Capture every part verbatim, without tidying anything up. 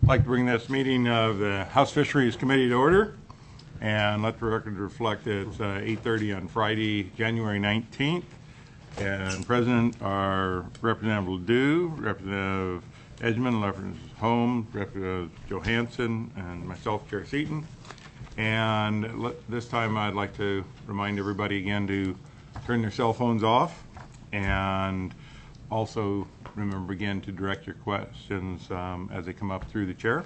I'd like to bring this meeting of the House Fisheries Committee to order, and let the record reflect that it's uh, eight thirty on Friday, January nineteenth, and President are Representative Ledoux, Representative Edgman, Representative Holmes, Representative Johansson, and myself, Chair Seaton. And let, this time I'd like to remind everybody again to turn their cell phones off, and also remember again to direct your questions um, as they come up through the chair.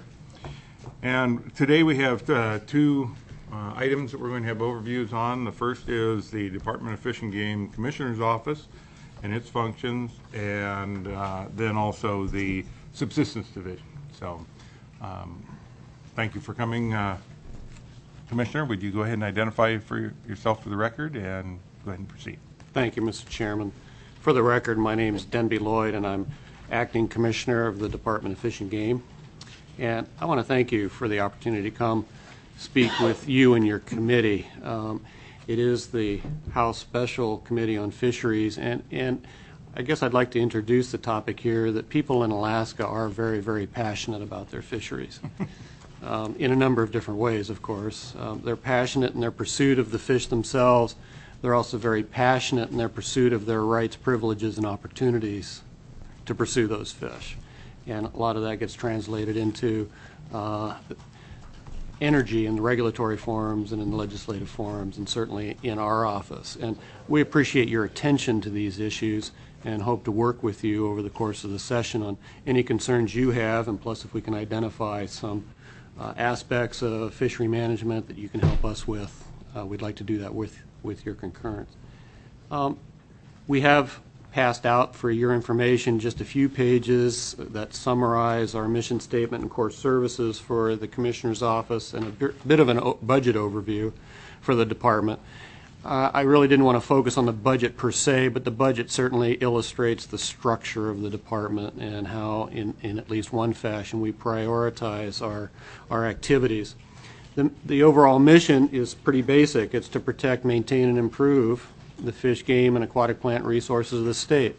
And today we have uh, two uh, items that we're going to have overviews on. The first is the Department of Fish and Game Commissioner's Office and its functions, and uh, then also the Subsistence Division. So um, thank you for coming, uh, Commissioner. Would you go ahead and identify for your, yourself for the record and go ahead and proceed? Thank you, Mister Chairman. For the record, my name is Denby Lloyd, and I'm Acting Commissioner of the Department of Fish and Game. And I want to thank you for the opportunity to come speak with you and your committee. Um, it is the House Special Committee on Fisheries, and, and I guess I'd like to introduce the topic here that people in Alaska are very, very passionate about their fisheries. um, in a number of different ways, of course. Um, they're passionate in their pursuit of the fish themselves. They're also very passionate in their pursuit of their rights, privileges, and opportunities to pursue those fish. And a lot of that gets translated into uh, energy in the regulatory forums and in the legislative forums, and certainly in our office. And we appreciate your attention to these issues and hope to work with you over the course of the session on any concerns you have, and plus if we can identify some uh, aspects of fishery management that you can help us with, uh, we'd like to do that with with your concurrence. Um, we have passed out for your information just a few pages that summarize our mission statement and core services for the Commissioner's Office, and a bit of a budget overview for the department. Uh, I really didn't want to focus on the budget per se, but the budget certainly illustrates the structure of the department and how in, in at least one fashion we prioritize our, our activities. The, the overall mission is pretty basic. It's to protect, maintain, and improve the fish, game, and aquatic plant resources of the state.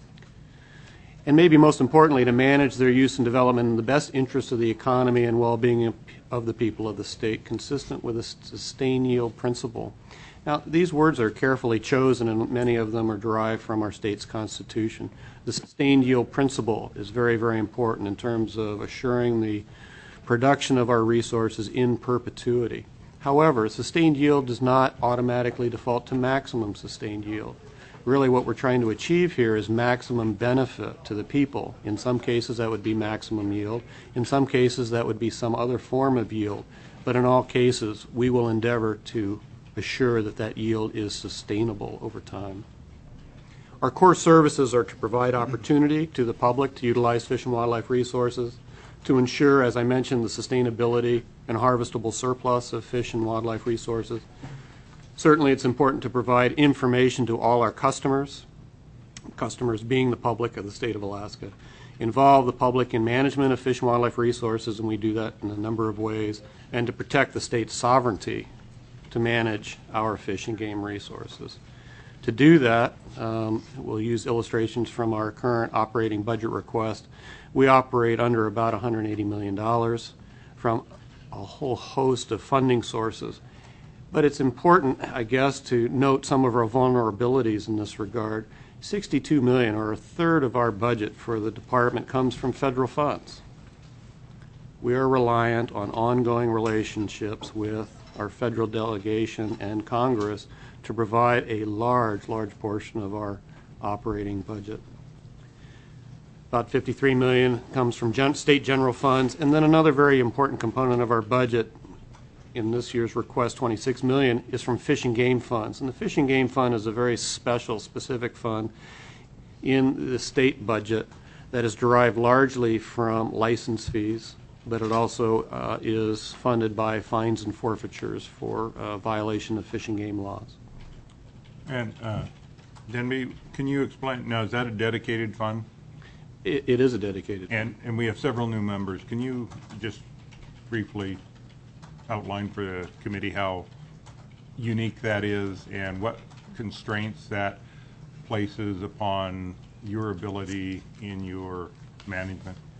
And maybe most importantly, to manage their use and development in the best interest of the economy and well-being of the people of the state, consistent with the sustained yield principle. Now, these words are carefully chosen, and many of them are derived from our state's constitution. The sustained yield principle is very, very important in terms of assuring the production of our resources in perpetuity. However, sustained yield does not automatically default to maximum sustained yield. Really what we're trying to achieve here is maximum benefit to the people. In some cases that would be maximum yield. In some cases that would be some other form of yield. But in all cases we will endeavor to assure that that yield is sustainable over time. Our core services are to provide opportunity to the public to utilize fish and wildlife resources, to ensure, as I mentioned, the sustainability and harvestable surplus of fish and wildlife resources. Certainly it's important to provide information to all our customers, customers being the public of the state of Alaska, involve the public in management of fish and wildlife resources, and we do that in a number of ways, and to protect the state's sovereignty to manage our fish and game resources. To do that, um, we'll use illustrations from our current operating budget request. We operate under about one hundred eighty million dollars from a whole host of funding sources. But it's important, I guess, to note some of our vulnerabilities in this regard. sixty-two million dollars, or a third of our budget for the department, comes from federal funds. We are reliant on ongoing relationships with our federal delegation and Congress to provide a large, large portion of our operating budget. About fifty-three million dollars comes from gen state general funds, and then another very important component of our budget in this year's request, twenty-six million dollars, is from fish and game funds. And the fish and game fund is a very special, specific fund in the state budget that is derived largely from license fees, but it also uh, is funded by fines and forfeitures for uh, violation of fish and game laws. And uh, Denby, can you explain, now is that a dedicated fund? It, it is a dedicated and, fund. And we have several new members. Can you just briefly outline for the committee how unique that is and what constraints that places upon your ability in your management?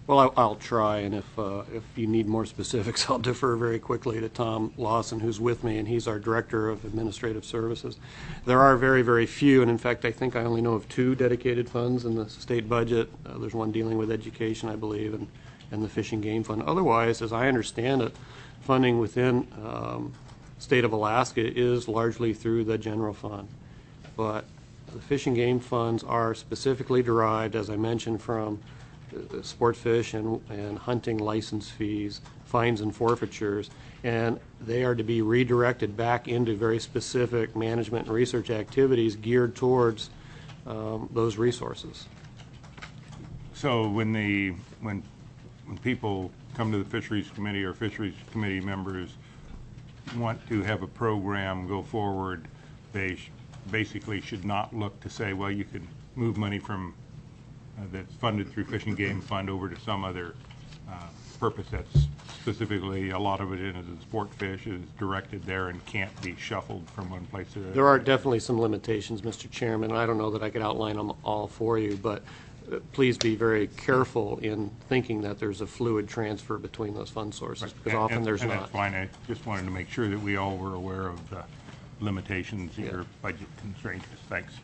Well, I'll, I'll try, and if uh, if you need more specifics, I'll defer very quickly to Tom Lawson, who's with me, and he's our Director of Administrative Services. There are very, very few, and in fact, I think I only know of two dedicated funds in the state budget. Uh, there's one dealing with education, I believe, and, and the Fish and Game Fund. Otherwise, as I understand it, funding within um, state of Alaska is largely through the general fund. But the Fish and Game funds are specifically derived, as I mentioned, from sport fish and, and hunting license fees, fines and forfeitures, and they are to be redirected back into very specific management and research activities geared towards um, those resources. So when the when when people come to the Fisheries Committee or Fisheries Committee members want to have a program go forward, they sh basically should not look to say, well, you could move money from Uh, that's funded through Fish and Game Fund over to some other uh, purpose that's specifically, a lot of it in as a sport fish is directed there and can't be shuffled from one place to the other. There are definitely some limitations, Mister Chairman. I don't know that I could outline them all for you, but uh, please be very careful in thinking that there's a fluid transfer between those fund sources, Right. because And- often and, there's and not. that's fine. I just wanted to make sure that we all were aware of the limitations, Yeah. your budget constraints. Thanks.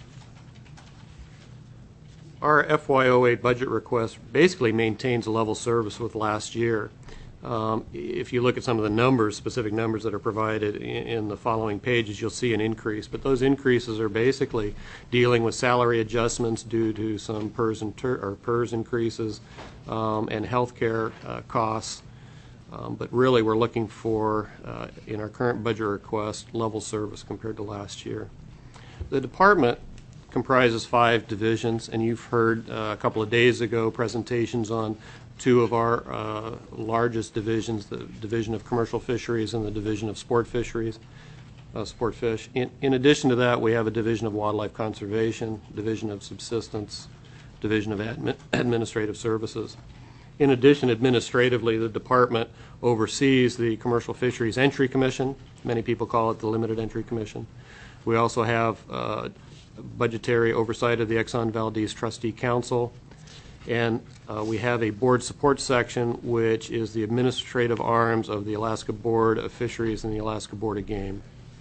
Our F Y oh eight budget request basically maintains a level service with last year. Um, if you look at some of the numbers, specific numbers that are provided in, in the following pages, you'll see an increase. But those increases are basically dealing with salary adjustments due to some P E R S and ter or P E R S increases um, and health care uh, costs. Um, but really, we're looking for, uh, in our current budget request, level service compared to last year. The department comprises five divisions, and you've heard uh, a couple of days ago presentations on two of our uh, largest divisions, the Division of Commercial Fisheries and the Division of Sport Fisheries, uh, Sport Fish. In, in addition to that, we have a Division of Wildlife Conservation, Division of Subsistence, Division of Admi Administrative Services. In addition, administratively, the department oversees the Commercial Fisheries Entry Commission. Many people call it the Limited Entry Commission. We also have uh, budgetary oversight of the Exxon Valdez Trustee Council, and uh, we have a board support section, which is the administrative arms of the Alaska Board of Fisheries and the Alaska Board of Game.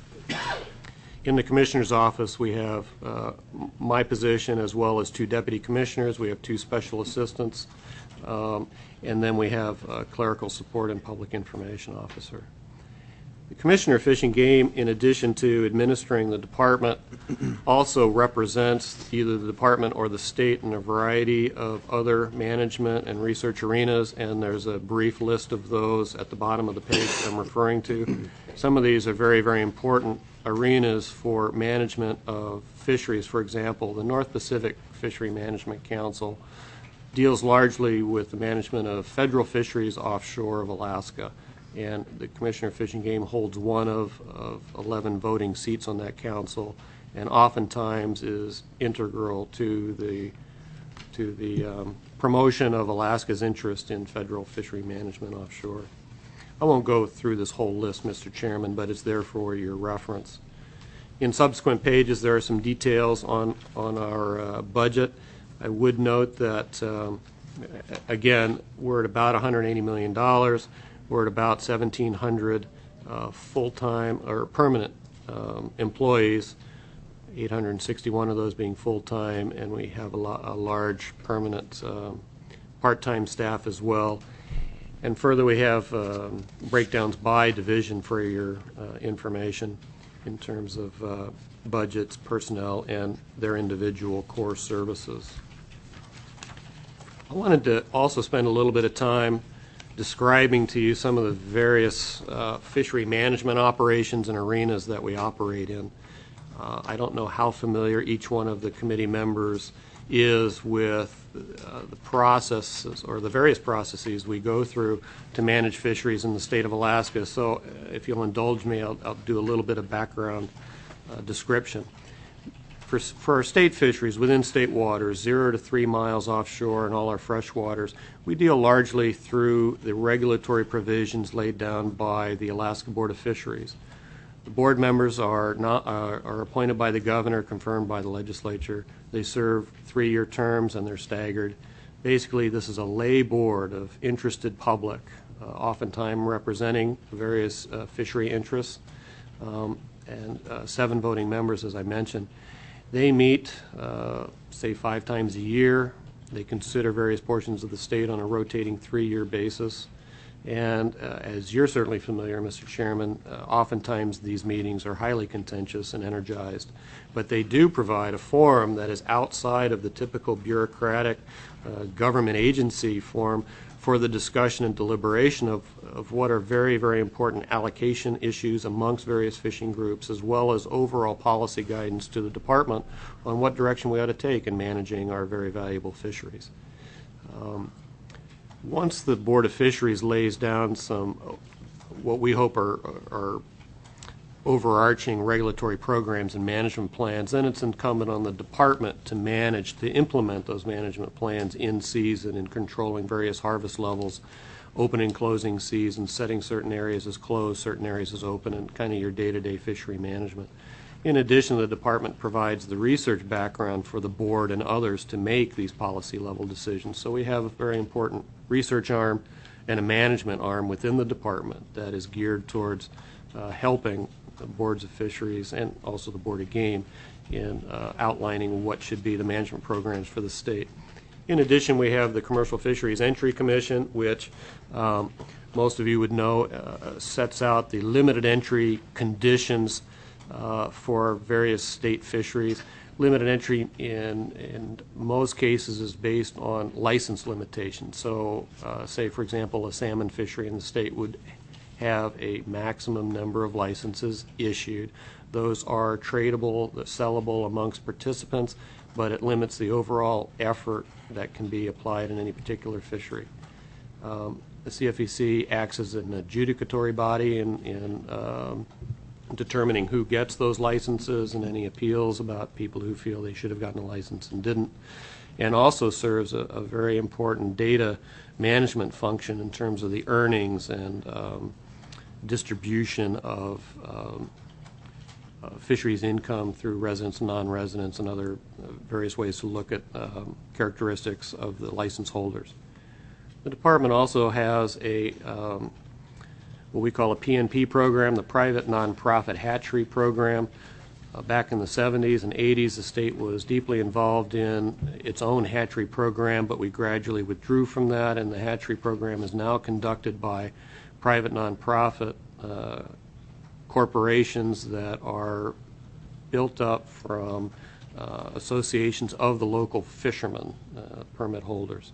In the Commissioner's office, we have uh, my position as well as two deputy commissioners. We have two special assistants, um, and then we have a clerical support and public information officer. The Commissioner of Fish and Game, in addition to administering the department, also represents either the department or the state in a variety of other management and research arenas, and there's a brief list of those at the bottom of the page I'm referring to. Some of these are very, very important arenas for management of fisheries. For example, the North Pacific Fishery Management Council deals largely with the management of federal fisheries offshore of Alaska. And the Commissioner of Fish and Game holds one of, of eleven voting seats on that council, and oftentimes is integral to the to the um, promotion of Alaska's interest in federal fishery management offshore. I won't go through this whole list, Mister Chairman, but it's there for your reference. In subsequent pages, there are some details on on our uh, budget. I would note that um, again, we're at about one hundred eighty million dollars. We're at about seventeen hundred uh, full-time or permanent um, employees, eight hundred sixty-one of those being full-time, and we have a, a large permanent um, part-time staff as well. And further, we have um, breakdowns by division for your uh, information in terms of uh, budgets, personnel, and their individual core services. I wanted to also spend a little bit of time describing to you some of the various uh, fishery management operations and arenas that we operate in. Uh, I don't know how familiar each one of the committee members is with uh, the processes or the various processes we go through to manage fisheries in the state of Alaska. So uh, if you'll indulge me, I'll, I'll do a little bit of background uh, description. For, for our state fisheries within state waters, zero to three miles offshore and all our fresh waters, we deal largely through the regulatory provisions laid down by the Alaska Board of Fisheries. The board members are, not, uh, are appointed by the governor, confirmed by the legislature. They serve three-year terms and they're staggered. Basically, this is a lay board of interested public, uh, oftentimes representing various uh, fishery interests, um, and uh, seven voting members, as I mentioned. They meet, uh, say, five times a year. They consider various portions of the state on a rotating three-year basis. And uh, as you're certainly familiar, Mister Chairman, uh, oftentimes these meetings are highly contentious and energized. But they do provide a forum that is outside of the typical bureaucratic uh, government agency forum for the discussion and deliberation of, of what are very, very important allocation issues amongst various fishing groups, as well as overall policy guidance to the department on what direction we ought to take in managing our very valuable fisheries. Um, Once the Board of Fisheries lays down some, what we hope are, are overarching regulatory programs and management plans, then it's incumbent on the department to manage, to implement those management plans in season in controlling various harvest levels, opening and closing seasons, setting certain areas as closed, certain areas as open, and kind of your day-to-day fishery management. In addition, the department provides the research background for the board and others to make these policy level decisions. So we have a very important research arm and a management arm within the department that is geared towards uh, helping the boards of fisheries and also the Board of Game in uh, outlining what should be the management programs for the state. In addition, we have the Commercial Fisheries Entry Commission, which um, most of you would know uh, sets out the limited entry conditions Uh, for various state fisheries. Limited entry in, in most cases is based on license limitations. So uh, say, for example, a salmon fishery in the state would have a maximum number of licenses issued. Those are tradable, sellable amongst participants, but it limits the overall effort that can be applied in any particular fishery. Um, the C F E C acts as an adjudicatory body in, in um, determining who gets those licenses and any appeals about people who feel they should have gotten a license and didn't, and also serves a, a very important data management function in terms of the earnings and um, distribution of um, uh, fisheries income through residents and non-residents and other uh, various ways to look at um, characteristics of the license holders. The department also has a um, what we call a P N P program, the Private Nonprofit Hatchery Program. Uh, back in the seventies and eighties, the state was deeply involved in its own hatchery program, but we gradually withdrew from that, and the hatchery program is now conducted by private nonprofit uh, corporations that are built up from uh, associations of the local fishermen, uh, permit holders.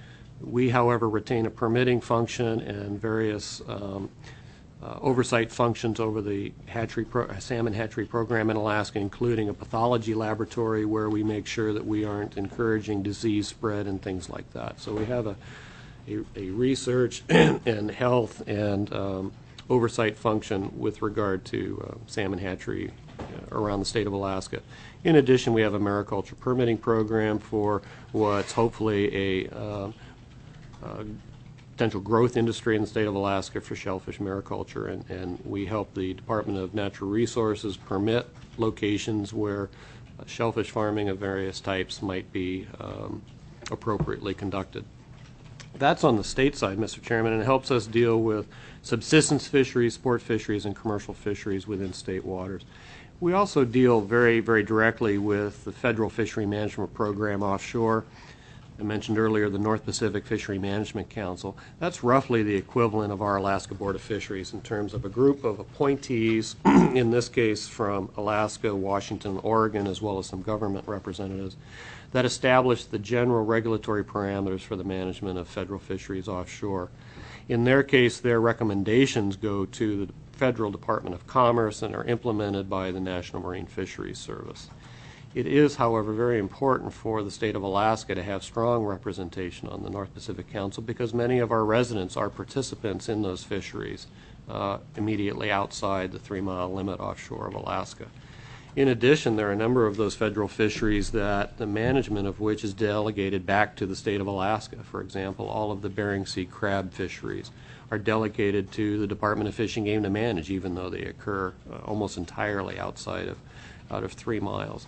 We, however, retain a permitting function and various um, uh, oversight functions over the hatchery pro salmon hatchery program in Alaska, including a pathology laboratory where we make sure that we aren't encouraging disease spread and things like that. So we have a, a, a research and health and um, oversight function with regard to uh, salmon hatchery uh, around the state of Alaska. In addition, we have a mariculture permitting program for what's hopefully a uh, Uh, potential growth industry in the state of Alaska for shellfish mariculture, and, and we help the Department of Natural Resources permit locations where uh, shellfish farming of various types might be um, appropriately conducted. That's on the state side, Mister Chairman, and it helps us deal with subsistence fisheries, sport fisheries, and commercial fisheries within state waters. We also deal very, very directly with the Federal Fishery Management Program offshore. I mentioned earlier the North Pacific Fishery Management Council. That's roughly the equivalent of our Alaska Board of Fisheries in terms of a group of appointees, in this case from Alaska, Washington, Oregon, as well as some government representatives, that establish the general regulatory parameters for the management of federal fisheries offshore. In their case, their recommendations go to the Federal Department of Commerce and are implemented by the National Marine Fisheries Service. It is, however, very important for the state of Alaska to have strong representation on the North Pacific Council because many of our residents are participants in those fisheries uh, immediately outside the three-mile limit offshore of Alaska. In addition, there are a number of those federal fisheries that the management of which is delegated back to the state of Alaska. For example, all of the Bering Sea crab fisheries are delegated to the Department of Fish and Game to manage, even though they occur uh, almost entirely outside of, out of three miles.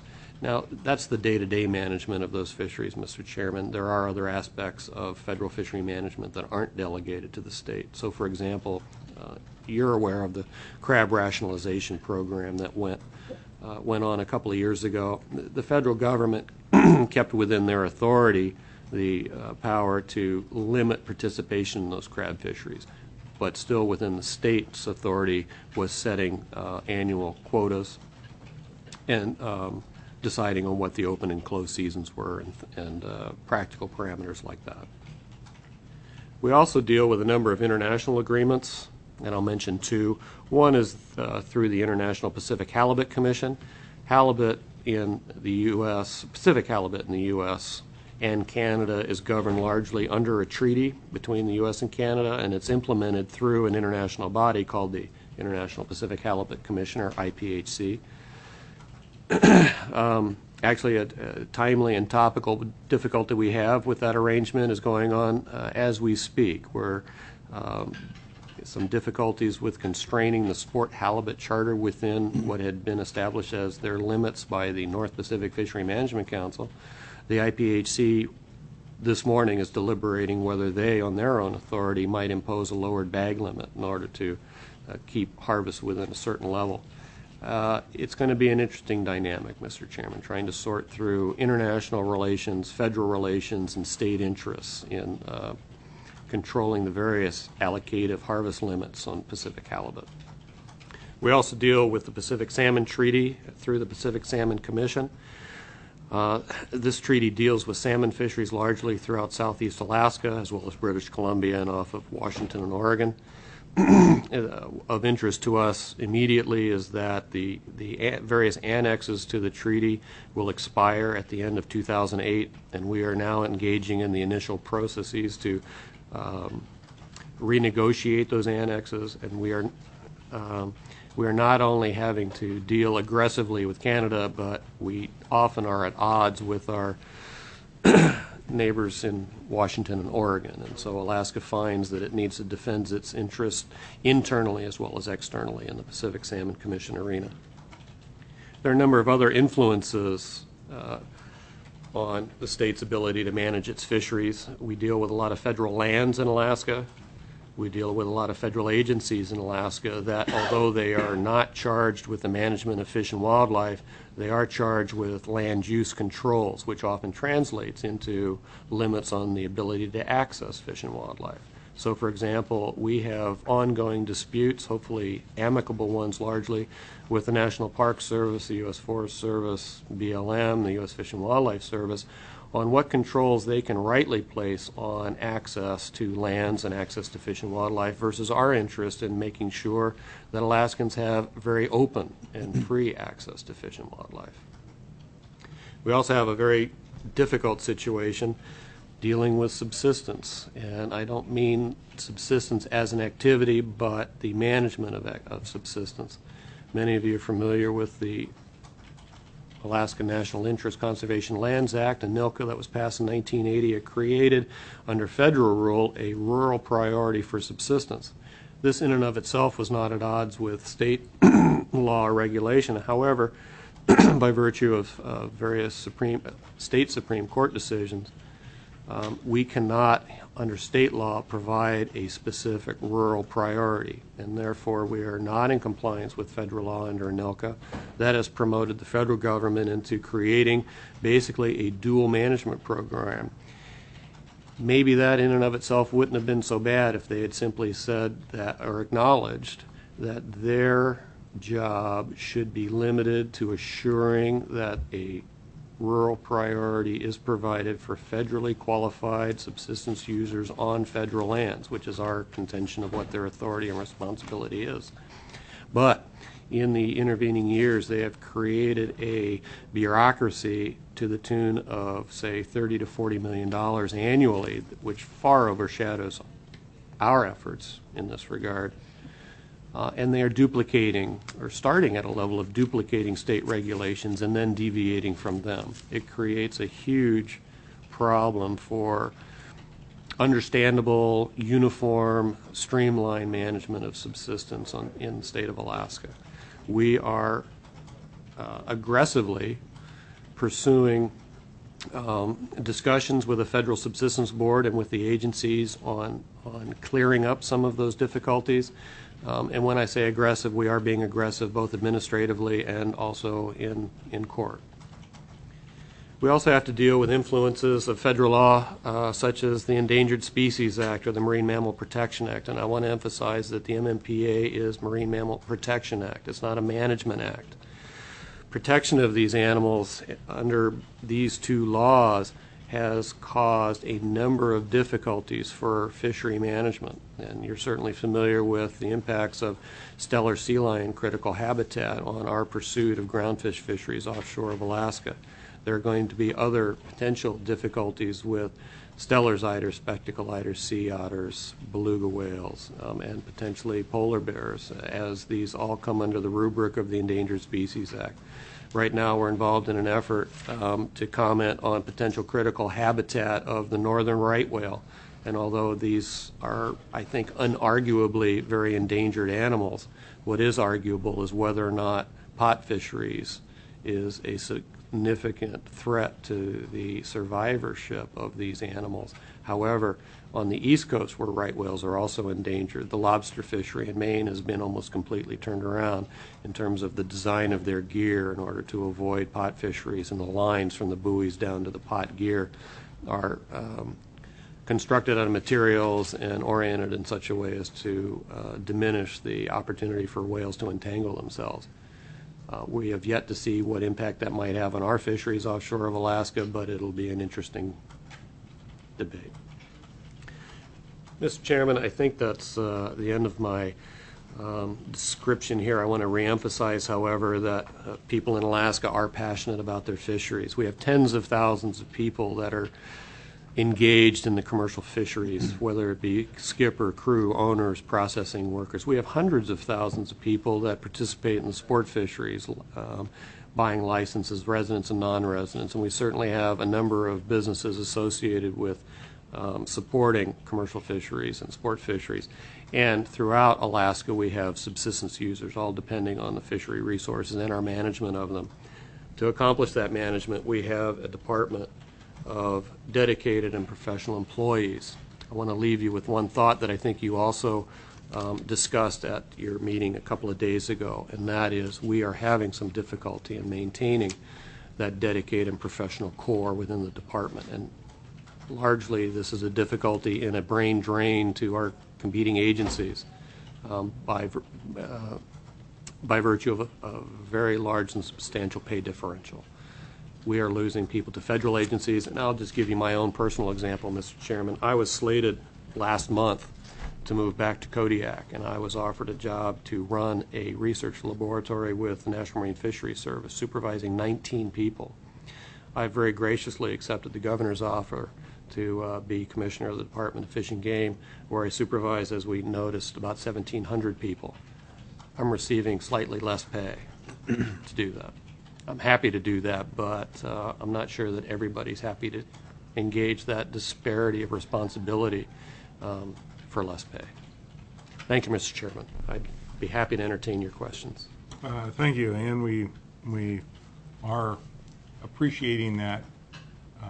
Now, that's the day-to-day management of those fisheries, Mister Chairman. There are other aspects of federal fishery management that aren't delegated to the state. So, for example, uh, you're aware of the crab rationalization program that went uh, went on a couple of years ago. The federal government kept within their authority the uh, power to limit participation in those crab fisheries, but still within the state's authority was setting uh, annual quotas and um, deciding on what the open and closed seasons were and, and uh, practical parameters like that. We also deal with a number of international agreements, and I'll mention two. One is uh, through the International Pacific Halibut Commission. Halibut in the U S, Pacific halibut in the U S and Canada is governed largely under a treaty between the U S and Canada, and it's implemented through an international body called the International Pacific Halibut Commission, or I P H C. um, actually, a, a timely and topical difficulty we have with that arrangement is going on uh, as we speak, where um, some difficulties with constraining the sport halibut charter within what had been established as their limits by the North Pacific Fishery Management Council. The I P H C this morning is deliberating whether they, on their own authority, might impose a lowered bag limit in order to uh, keep harvest within a certain level. Uh, it's going to be an interesting dynamic, Mister Chairman, trying to sort through international relations, federal relations, and state interests in uh, controlling the various allocative harvest limits on Pacific halibut. We also deal with the Pacific Salmon Treaty through the Pacific Salmon Commission. Uh, this treaty deals with salmon fisheries largely throughout southeast Alaska, as well as British Columbia and off of Washington and Oregon. Uh, of interest to us immediately is that the, the a various annexes to the treaty will expire at the end of two thousand eight, and we are now engaging in the initial processes to um, renegotiate those annexes, and we are um, we are not only having to deal aggressively with Canada, but we often are at odds with our neighbors in Washington and Oregon, and so Alaska finds that it needs to defend its interests internally as well as externally in the Pacific Salmon Commission arena. There are a number of other influences uh, on the state's ability to manage its fisheries. We deal with a lot of federal lands in Alaska. We deal with a lot of federal agencies in Alaska that, although they are not charged with the management of fish and wildlife, they are charged with land use controls, which often translates into limits on the ability to access fish and wildlife. So, for example, we have ongoing disputes, hopefully amicable ones largely, with the National Park Service, the U S Forest Service, B L M, the U S Fish and Wildlife Service, on what controls they can rightly place on access to lands and access to fish and wildlife versus our interest in making sure that Alaskans have very open and free access to fish and wildlife. We also have a very difficult situation dealing with subsistence, and I don't mean subsistence as an activity, but the management of, of subsistence. Many of you are familiar with the Alaska National Interest Conservation Lands Act, and NILCA, that was passed in nineteen eighty. It created, under federal rule, a rural priority for subsistence. This in and of itself was not at odds with state law or regulation. However, by virtue of uh, various Supreme, state Supreme Court decisions, um, we cannot, under state law, provide a specific rural priority, and therefore we are not in compliance with federal law under NILCA. That has promoted the federal government into creating basically a dual management program. Maybe that in and of itself wouldn't have been so bad if they had simply said that, or acknowledged that their job should be limited to assuring that a rural priority is provided for federally qualified subsistence users on federal lands, which is our contention of what their authority and responsibility is. But in the intervening years, they have created a bureaucracy to the tune of, say, thirty to forty million dollars annually, which far overshadows our efforts in this regard. Uh, and they are duplicating, or starting at a level of duplicating state regulations and then deviating from them. It creates a huge problem for understandable, uniform, streamlined management of subsistence on, in the state of Alaska. We are uh, aggressively pursuing um, discussions with the Federal Subsistence Board and with the agencies on, on clearing up some of those difficulties. Um, and when I say aggressive, we are being aggressive both administratively and also in, in court. We also have to deal with influences of federal law, uh, such as the Endangered Species Act or the Marine Mammal Protection Act. And I want to emphasize that the M M P A is Marine Mammal Protection Act. It's not a management act. Protection of these animals under these two laws has caused a number of difficulties for fishery management. And you're certainly familiar with the impacts of stellar sea lion critical habitat on our pursuit of groundfish fisheries offshore of Alaska. There are going to be other potential difficulties with Steller's eiders, spectacle eiders, sea otters, beluga whales, um, and potentially polar bears, as these all come under the rubric of the Endangered Species Act. Right now we're involved in an effort um, to comment on potential critical habitat of the northern right whale. And although these are, I think, unarguably very endangered animals, what is arguable is whether or not pot fisheries is a significant threat to the survivorship of these animals. However, on the East Coast, where right whales are also endangered, the lobster fishery in Maine has been almost completely turned around in terms of the design of their gear in order to avoid pot fisheries, and the lines from the buoys down to the pot gear are um, constructed out of materials and oriented in such a way as to uh, diminish the opportunity for whales to entangle themselves. Uh, we have yet to see what impact that might have on our fisheries offshore of Alaska, but it'll be an interesting debate. Mister Chairman, I think that's uh, the end of my um, description here. I want to reemphasize, however, that uh, people in Alaska are passionate about their fisheries. We have tens of thousands of people that are engaged in the commercial fisheries, whether it be skipper, crew, owners, processing workers. We have hundreds of thousands of people that participate in the sport fisheries, um, buying licenses, residents and non-residents, and we certainly have a number of businesses associated with um, supporting commercial fisheries and sport fisheries. And throughout Alaska, we have subsistence users, all depending on the fishery resources and our management of them. To accomplish that management, we have a department of dedicated and professional employees. I want to leave you with one thought that I think you also um, discussed at your meeting a couple of days ago, and that is we are having some difficulty in maintaining that dedicated and professional core within the department. And largely this is a difficulty in a brain drain to our competing agencies um, by, uh, by virtue of a, a very large and substantial pay differential. We are losing people to federal agencies, and I'll just give you my own personal example, Mister Chairman. I was slated last month to move back to Kodiak, and I was offered a job to run a research laboratory with the National Marine Fisheries Service, supervising nineteen people. I very graciously accepted the governor's offer to uh, be commissioner of the Department of Fish and Game, where I supervise, as we noticed, about seventeen hundred people. I'm receiving slightly less pay to do that. I'm happy to do that, but uh, I'm not sure that everybody's happy to engage that disparity of responsibility um, for less pay. Thank you, Mister Chairman. I'd be happy to entertain your questions. Uh, thank you, and we we are appreciating that uh,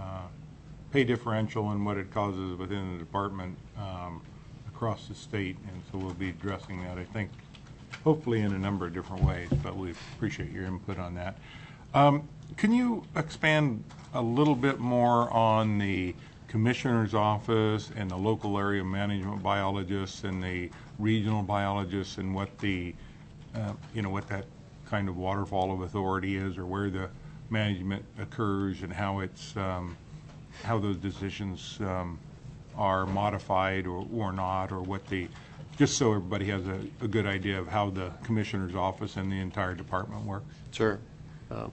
pay differential and what it causes within the department um, across the state, and so we'll be addressing that, I think, hopefully in a number of different ways, but we appreciate your input on that. Um, can you expand a little bit more on the commissioner's office and the local area management biologists and the regional biologists, and what the, uh, you know, what that kind of waterfall of authority is, or where the management occurs, and how it's, um, how those decisions um, are modified or, or not, or what the, just so everybody has a, a good idea of how the commissioner's office and the entire department works? Sure. Um,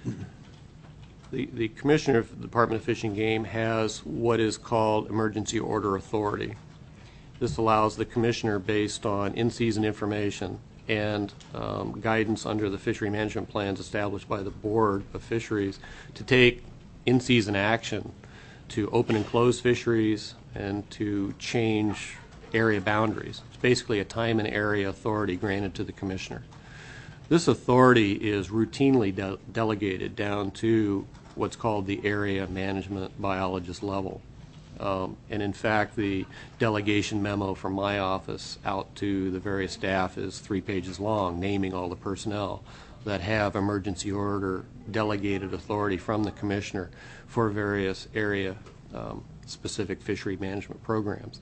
the, the commissioner of the Department of Fish and Game has what is called emergency order authority. This allows the commissioner, based on in-season information and um, guidance under the fishery management plans established by the Board of Fisheries, to take in-season action to open and close fisheries and to change area boundaries. It's basically a time and area authority granted to the commissioner. This authority is routinely de delegated down to what's called the area management biologist level. Um, and in fact, the delegation memo from my office out to the various staff is three pages long, naming all the personnel that have emergency order delegated authority from the commissioner for various area um, specific fishery management programs.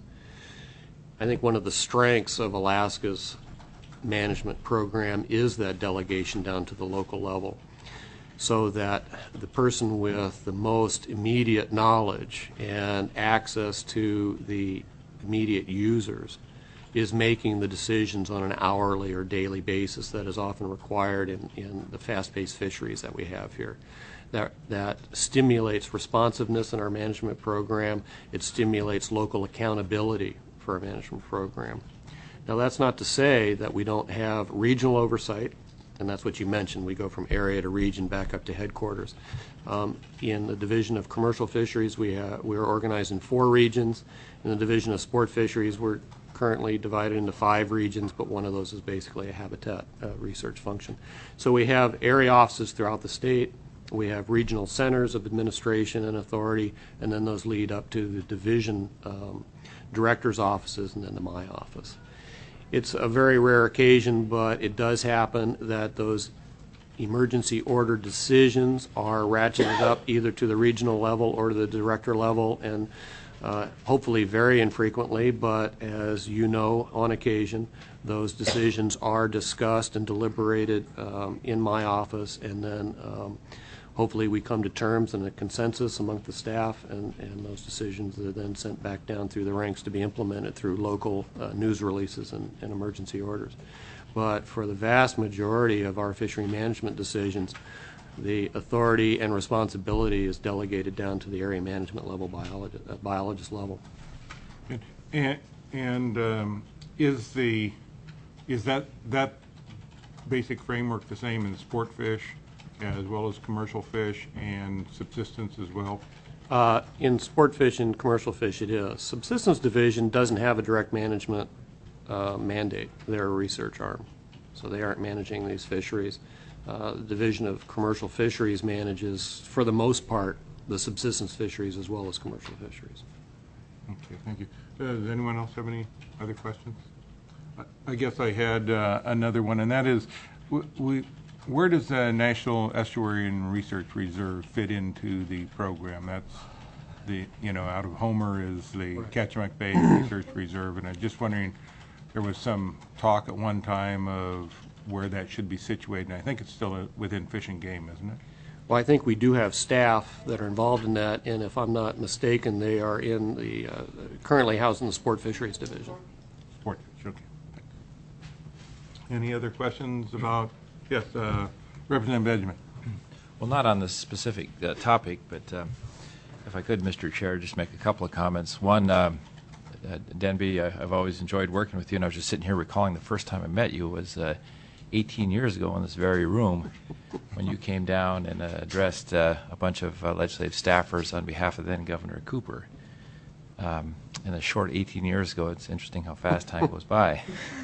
I think one of the strengths of Alaska's management program is that delegation down to the local level, so that the person with the most immediate knowledge and access to the immediate users is making the decisions on an hourly or daily basis that is often required in, in the fast-paced fisheries that we have here. That, that stimulates responsiveness in our management program. It stimulates local accountability for our management program. Now, that's not to say that we don't have regional oversight, and that's what you mentioned. We go from area to region back up to headquarters. Um, in the Division of Commercial Fisheries, we, uh, we are organized in four regions. In the Division of Sport Fisheries, we're currently divided into five regions, but one of those is basically a habitat uh, research function. So we have area offices throughout the state. We have regional centers of administration and authority, and then those lead up to the division um, director's offices and then to my office. It's a very rare occasion, but it does happen that those emergency order decisions are ratcheted up either to the regional level or to the director level, and uh, hopefully very infrequently, but as you know, on occasion, those decisions are discussed and deliberated um, in my office, and then um, hopefully we come to terms and a consensus among the staff, and, and those decisions are then sent back down through the ranks to be implemented through local uh, news releases and, and emergency orders. But for the vast majority of our fishery management decisions, the authority and responsibility is delegated down to the area management level, biologist, uh, biologist level. And, and um, is the is that that basic framework the same in sport fish as well as commercial fish and subsistence as well? Uh, in sport fish and commercial fish, it is. Subsistence division doesn't have a direct management uh, mandate. They're a research arm, so they aren't managing these fisheries. Uh, the Division of Commercial Fisheries manages, for the most part, the subsistence fisheries as well as commercial fisheries. Okay, thank you. Uh, does anyone else have any other questions? I, I guess I had uh, another one, and that is, we, we where does the National Estuary and Research Reserve fit into the program? That's the, you know, out of Homer is the right. Kachemak Bay Research Reserve, and I'm just wondering, there was some talk at one time of where that should be situated, and I think it's still within Fish and Game, isn't it? Well, I think we do have staff that are involved in that, and if I'm not mistaken, they are in the, uh, currently housed in the Sport Fisheries Division. Sport Fish, okay. Thanks. Any other questions about, yes, uh, Representative Benjamin. Well, not on this specific uh, topic, but um, if I could, Mister Chair, just make a couple of comments. One, um, uh, Denby, uh, I've always enjoyed working with you, and I was just sitting here recalling the first time I met you was uh, eighteen years ago in this very room when you came down and uh, addressed uh, a bunch of uh, legislative staffers on behalf of then Governor Cooper. Um, in a short eighteen years ago, it's interesting how fast time goes by.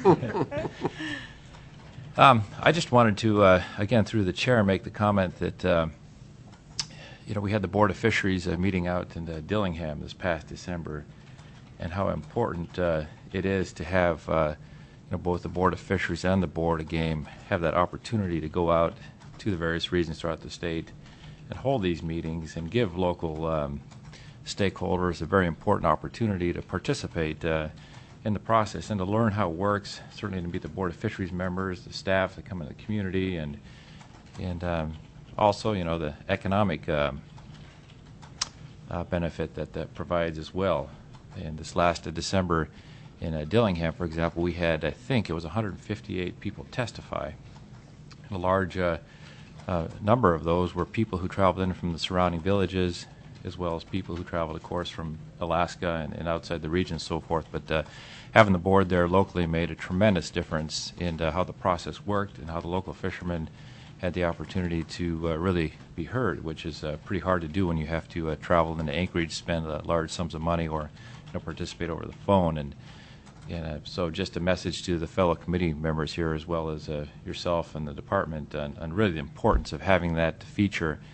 um, I just wanted to, uh, again, through the chair, make the comment that uh, you know, we had the Board of Fisheries uh, meeting out in uh, Dillingham this past December, and how important uh, it is to have uh, you know, both the Board of Fisheries and the Board of Game have that opportunity to go out to the various regions throughout the state and hold these meetings and give local um, stakeholders a very important opportunity to participate uh, in the process and to learn how it works, certainly to meet the Board of Fisheries members, the staff that come in the community, and and um, also, you know, the economic um, uh, benefit that that provides as well. And this last uh, December in uh, Dillingham, for example, we had, I think it was one hundred fifty-eight people testify. A large uh, uh, number of those were people who traveled in from the surrounding villages, as well as people who traveled, of course, from Alaska and, and outside the region and so forth. But uh, having the board there locally made a tremendous difference in uh, how the process worked and how the local fishermen had the opportunity to uh, really be heard, which is uh, pretty hard to do when you have to uh, travel into Anchorage, spend uh, large sums of money, or you know, participate over the phone. And, and uh, so just a message to the fellow committee members here, as well as uh, yourself and the department, on, on really the importance of having that feature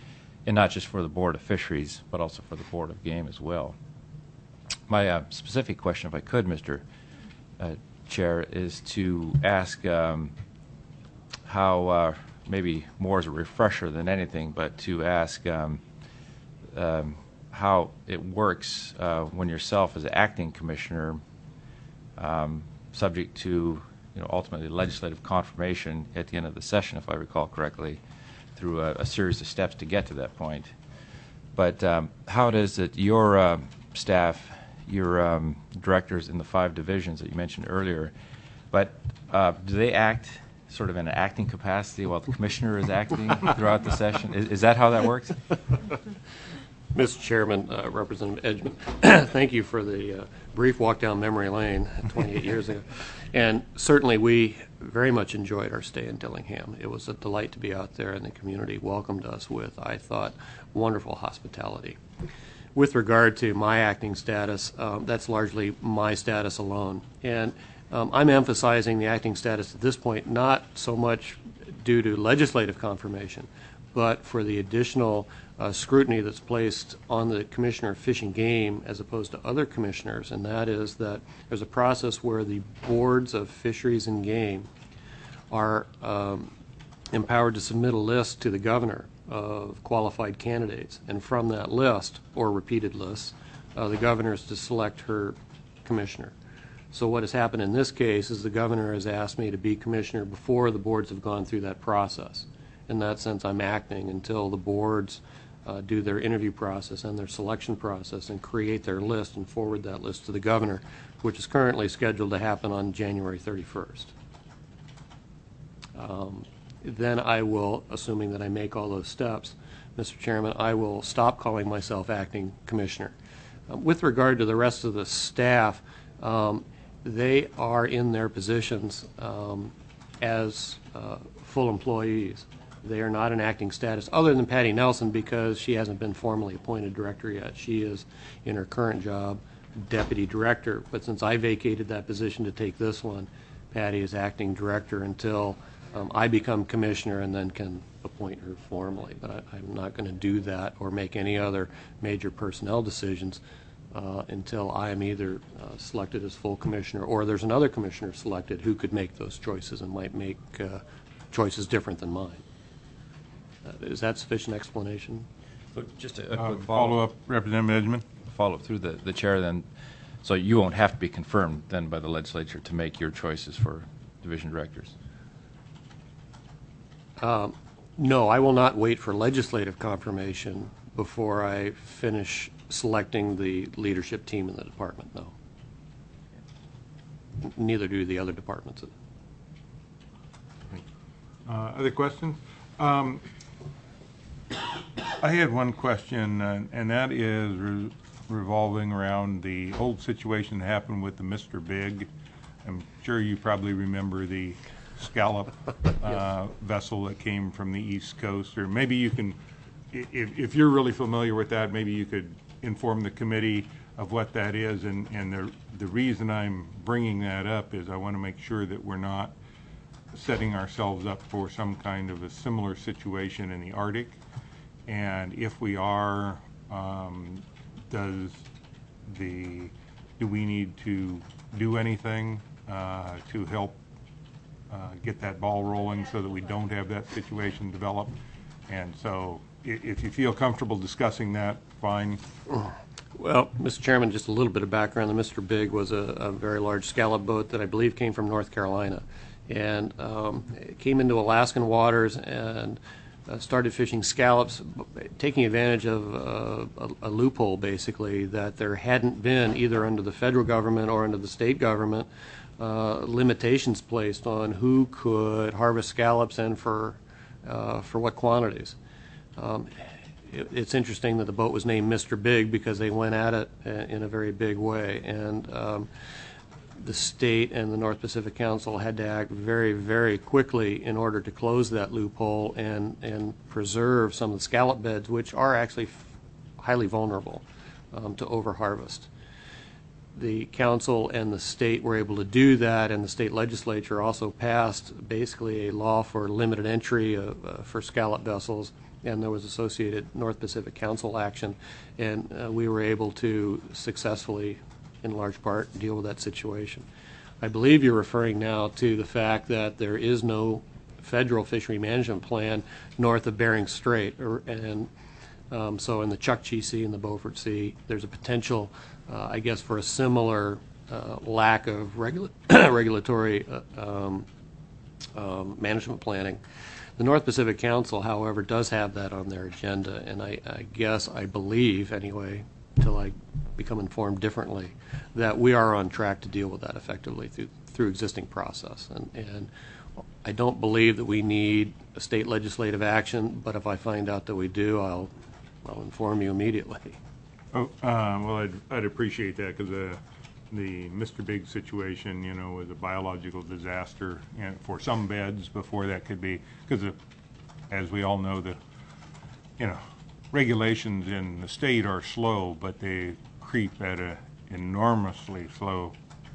and not just for the Board of Fisheries, but also for the Board of Game as well. My uh, specific question, if I could, Mister Uh, Chair, is to ask um, how, uh, maybe more as a refresher than anything, but to ask um, um, how it works uh, when yourself as acting commissioner, um, subject to, you know, ultimately legislative confirmation at the end of the session, if I recall correctly, through a, a series of steps to get to that point. But um, how it is that your uh, staff, your um, directors in the five divisions that you mentioned earlier, but uh, do they act sort of in an acting capacity while the commissioner is acting throughout the session? Is, is that how that works? Mister Chairman, uh, Representative Edgman, thank you for the uh, brief walk down memory lane twenty-eight years ago. And certainly we very much enjoyed our stay in Dillingham. It was a delight to be out there, and the community welcomed us with, I thought, wonderful hospitality. With regard to my acting status, um, that's largely my status alone. And um, I'm emphasizing the acting status at this point not so much due to legislative confirmation, but for the additional uh, scrutiny that's placed on the Commissioner of Fish and Game as opposed to other commissioners, and that is that there's a process where the boards of fisheries and game are um, empowered to submit a list to the governor of qualified candidates, and from that list, or repeated lists, uh, the governor is to select her commissioner. So what has happened in this case is the governor has asked me to be commissioner before the boards have gone through that process. In that sense, I'm acting until the boards uh, do their interview process and their selection process and create their list and forward that list to the governor, which is currently scheduled to happen on January thirty-first. Um, then I will, assuming that I make all those steps, Mister Chairman, I will stop calling myself acting commissioner. Um, with regard to the rest of the staff, um, they are in their positions um, as uh, full employees. They are not in acting status, other than Patty Nelson, because she hasn't been formally appointed director yet. She is, in her current job, deputy director. But since I vacated that position to take this one, Patty is acting director until um, I become commissioner and then can appoint her formally. But I, I'm not going to do that or make any other major personnel decisions uh, until I am either uh, selected as full commissioner or there's another commissioner selected who could make those choices and might make uh, choices different than mine. Uh, is that sufficient explanation? Look, just a, a Uh, quick Follow-up, Representative Edgman? follow-up through the, the chair then. So you won't have to be confirmed then by the legislature to make your choices for division directors? Um, no, I will not wait for legislative confirmation before I finish selecting the leadership team in the department, no. N- Neither do the other departments. Uh, Other questions? Um, I had one question, uh, and that is re- revolving around the old situation that happened with the Mister Big. I'm sure you probably remember the scallop uh, vessel that came from the East Coast, or maybe you can, i- if, if you're really familiar with that, maybe you could inform the committee of what that is. And, and the, the reason I'm bringing that up is I want to make sure that we're not setting ourselves up for some kind of a similar situation in the Arctic. And if we are, um, does the, do we need to do anything uh, to help uh, get that ball rolling so that we don't have that situation develop? And so i- if you feel comfortable discussing that, fine. Well, Mister Chairman, just a little bit of background. The Mister Big was a, a very large scallop boat that I believe came from North Carolina. And um, it came into Alaskan waters and uh, started fishing scallops, taking advantage of uh, a, a loophole, basically, that there hadn't been, either under the federal government or under the state government, uh, limitations placed on who could harvest scallops and for, uh, for what quantities. Um, it, it's interesting that the boat was named Mister Big because they went at it in a very big way. And um, the state and the North Pacific Council had to act very, very quickly in order to close that loophole and, and preserve some of the scallop beds, which are actually f- highly vulnerable um, to overharvest. The council and the state were able to do that, and the state legislature also passed basically a law for limited entry of, uh, for scallop vessels and there was associated North Pacific Council action, and uh, we were able to successfully, in large part, deal with that situation. I believe you're referring now to the fact that there is no federal fishery management plan north of Bering Strait, or, and um, so in the Chukchi Sea and the Beaufort Sea, there's a potential, uh, I guess, for a similar uh, lack of regula regulatory uh, um, um, management planning. The North Pacific Council, however, does have that on their agenda, and I, I guess, I believe, anyway, until I become informed differently, that we are on track to deal with that effectively through, through existing process. And, and I don't believe that we need a state legislative action, but if I find out that we do, I'll, I'll inform you immediately. Oh, uh, well, I'd, I'd appreciate that, because uh, the Mister Big situation, you know, was a biological disaster, you know, for some beds before that could be, because as we all know, the, you know, regulations in the state are slow, but they creep at an enormously slow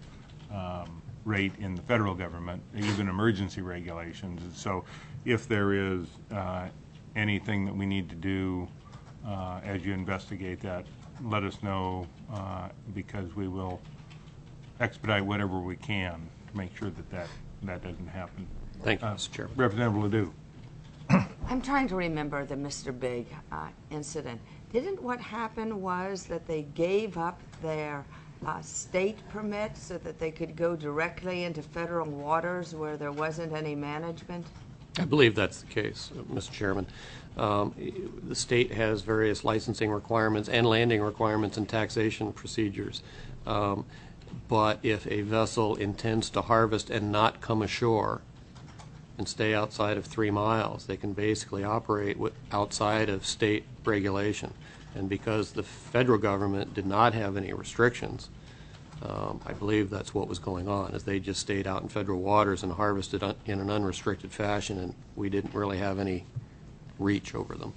um, rate in the federal government, even emergency regulations. And so if there is uh, anything that we need to do uh, as you investigate that, let us know, uh, because we will expedite whatever we can to make sure that that, that doesn't happen. Thank you, Uh, Mister Chairman. Representative Ledoux. I'm trying to remember the Mister Big uh, incident. Didn't what happened was that they gave up their uh, state permit so that they could go directly into federal waters where there wasn't any management? I believe that's the case, Mister Chairman. Um, the state has various licensing requirements and landing requirements and taxation procedures. Um, but if a vessel intends to harvest and not come ashore and stay outside of three miles, they can basically operate with, outside of state regulation. And because the federal government did not have any restrictions, um, I believe that's what was going on, is they just stayed out in federal waters and harvested un in an unrestricted fashion, and we didn't really have any reach over them.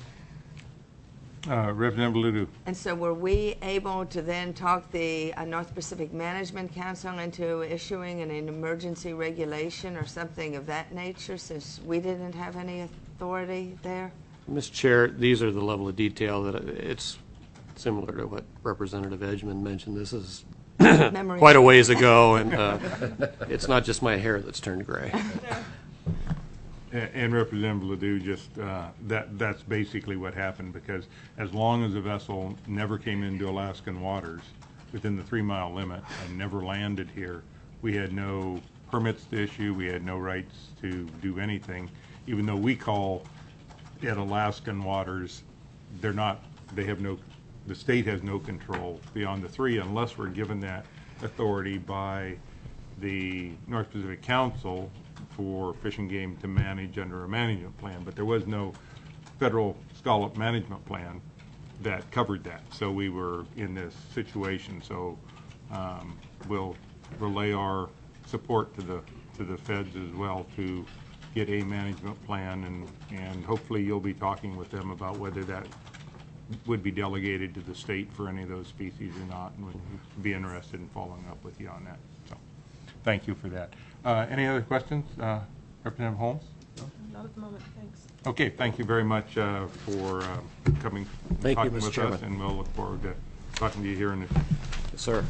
Uh, Representative Ledoux. And so were we able to then talk the uh, North Pacific Management Council into issuing an, an emergency regulation or something of that nature, since we didn't have any authority there? Mister Chair, these are the level of detail that it's similar to what Representative Edgman mentioned. This is Memory. quite a ways ago, and uh, it's not just my hair that's turned gray. And and Representative Ledoux, just uh, that that's basically what happened, because as long as the vessel never came into Alaskan waters within the three-mile limit and never landed here, we had no permits to issue, we had no rights to do anything. Even though we call it Alaskan waters, they're not, they have no, the state has no control beyond the three unless we're given that authority by the North Pacific Council for Fish and Game to manage under a management plan. But there was no federal scallop management plan that covered that. So we were in this situation. So um, we'll relay our support to the to the feds as well to get a management plan, and and hopefully you'll be talking with them about whether that would be delegated to the state for any of those species or not, and would be interested in following up with you on that. So thank you for that. Uh, any other questions? Uh, Representative Holmes? No? Not at the moment, thanks. Okay, thank you very much uh, for uh, coming, Thank you, talking Mister with Chairman. us, and we'll look forward to talking to you here in the. Yes, sir.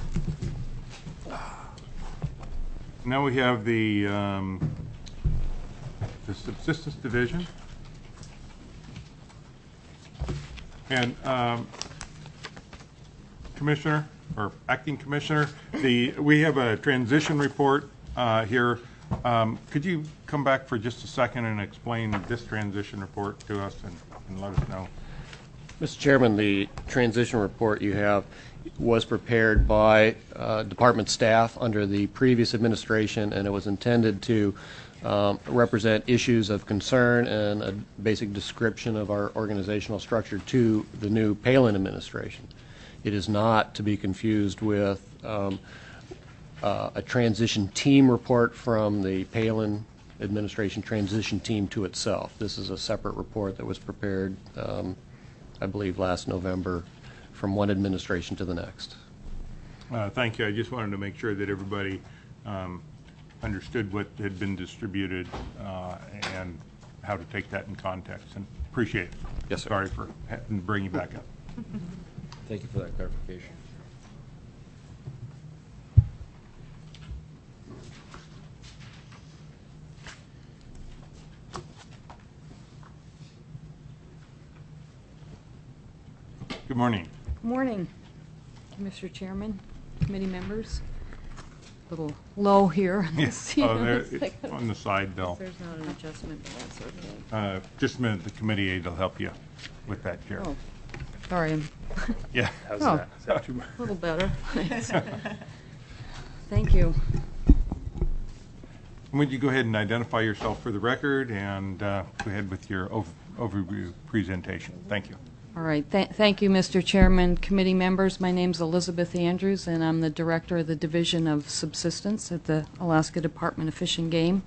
Now we have the um, the subsistence division, and um, Commissioner or acting Commissioner, the we have a transition report uh, here. Um, could you come back for just a second and explain this transition report to us, and, and let us know? Mister Chairman, the transition report you have was prepared by uh, department staff under the previous administration, and it was intended to um, represent issues of concern and a basic description of our organizational structure to the new Palin administration. It is not to be confused with um, uh, a transition team report from the Palin administration transition team to itself. This is a separate report that was prepared um, I believe last November, from one administration to the next. Uh, thank you. I just wanted to make sure that everybody um, understood what had been distributed, uh, and how to take that in context, and appreciate it. Yes, sir. Sorry for having to bring you back up. Thank you for that clarification. Good morning. Morning, Mister Chairman, committee members. A little low here. on this, you Oh, know, there, it's like a- on the side, though. There's not an adjustment, but that's okay. Uh, Just a minute, the committee aide will help you with that, Chair. Oh, sorry, I'm Yeah. How's Oh. that? Is that too much? a little better. Thank you. Would you go ahead and identify yourself for the record and uh, go ahead with your ov- overview presentation? Thank you. All right, Th- thank you, Mister Chairman, committee members. My name's Elizabeth Andrews, and I'm the Director of the Division of Subsistence at the Alaska Department of Fish and Game.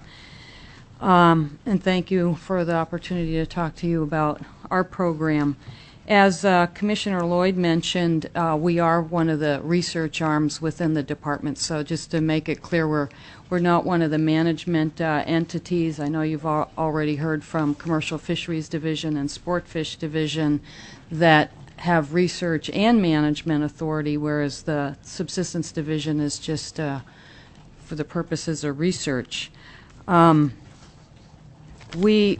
Um, and thank you for the opportunity to talk to you about our program. As uh, Commissioner Lloyd mentioned, uh, we are one of the research arms within the department. So just to make it clear, we're we're not one of the management uh, entities. I know you've al- already heard from Commercial Fisheries Division and Sport Fish Division that have research and management authority, whereas the Subsistence Division is just uh, for the purposes of research. Um, we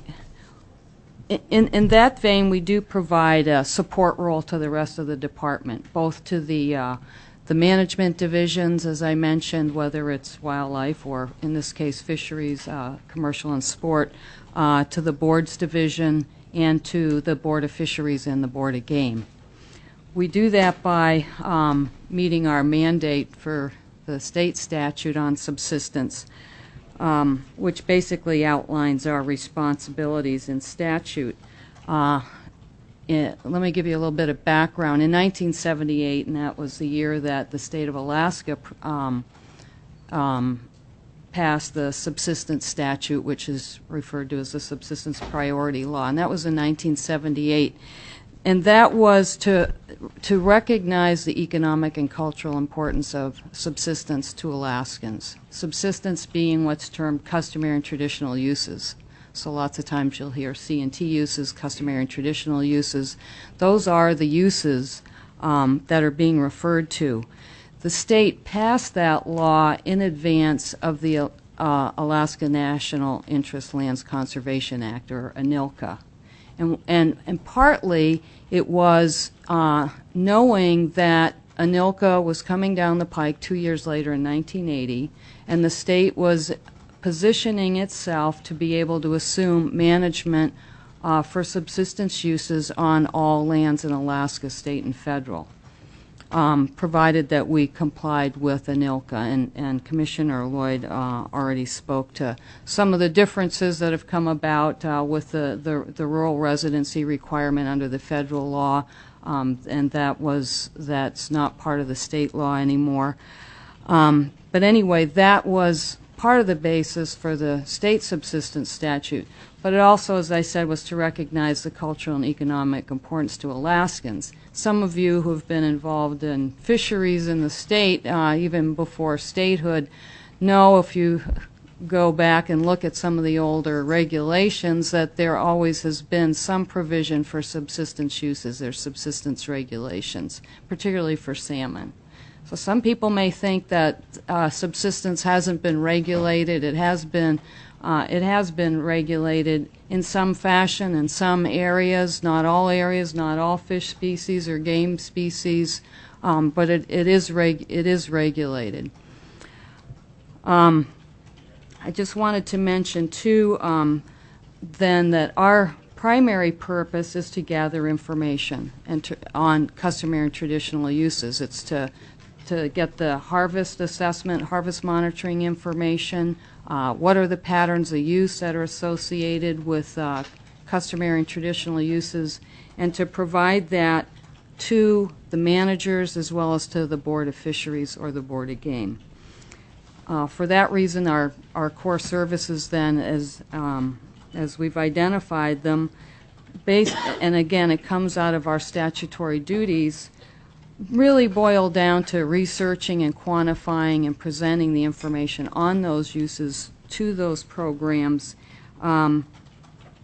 In, in that vein, we do provide a support role to the rest of the department, both to the uh, the management divisions, as I mentioned, whether it's wildlife or, in this case, fisheries, uh, commercial and sport, uh, to the boards division, and to the Board of Fisheries and the Board of Game. We do that by um, meeting our mandate for the state statute on subsistence, Um, which basically outlines our responsibilities in statute. Uh, it, let me give you a little bit of background. In nineteen seventy-eight, and that was the year that the state of Alaska um, um, passed the subsistence statute, which is referred to as the Subsistence Priority Law, and that was in nineteen seventy-eight. And that was to to recognize the economic and cultural importance of subsistence to Alaskans. Subsistence being what's termed customary and traditional uses. So lots of times you'll hear C and T uses, customary and traditional uses. Those are the uses um, that are being referred to. The state passed that law in advance of the uh, Alaska National Interest Lands Conservation Act, or ANILCA. And, and, and partly it was uh, knowing that ANILCA was coming down the pike two years later in nineteen eighty, and the state was positioning itself to be able to assume management uh, for subsistence uses on all lands in Alaska, state and federal, um, provided that we complied with ANILCA. And, and Commissioner Lloyd uh, already spoke to some of the differences that have come about uh, with the, the, the rural residency requirement under the federal law, um, and that was that's not part of the state law anymore. Um, but anyway, that was part of the basis for the state subsistence statute. But it also, as I said, was to recognize the cultural and economic importance to Alaskans. Some of you who have been involved in fisheries in the state, uh, even before statehood, know, if you go back and look at some of the older regulations, that there always has been some provision for subsistence uses. There's subsistence regulations, particularly for salmon. So some people may think that uh, subsistence hasn't been regulated. It has been. Uh, it has been regulated in some fashion in some areas, not all areas, not all fish species or game species, um, but it, it is reg- it is regulated. Um, I just wanted to mention too, um, then, that our primary purpose is to gather information and to, on customary and traditional uses. It's to to get the harvest assessment, harvest monitoring information. Uh, what are the patterns of use that are associated with uh, customary and traditional uses, and to provide that to the managers as well as to the Board of Fisheries or the Board of Game. Uh, for that reason, our, our core services then, as, um, as we've identified them, based, and again, it comes out of our statutory duties, really boil down to researching and quantifying and presenting the information on those uses to those programs, um,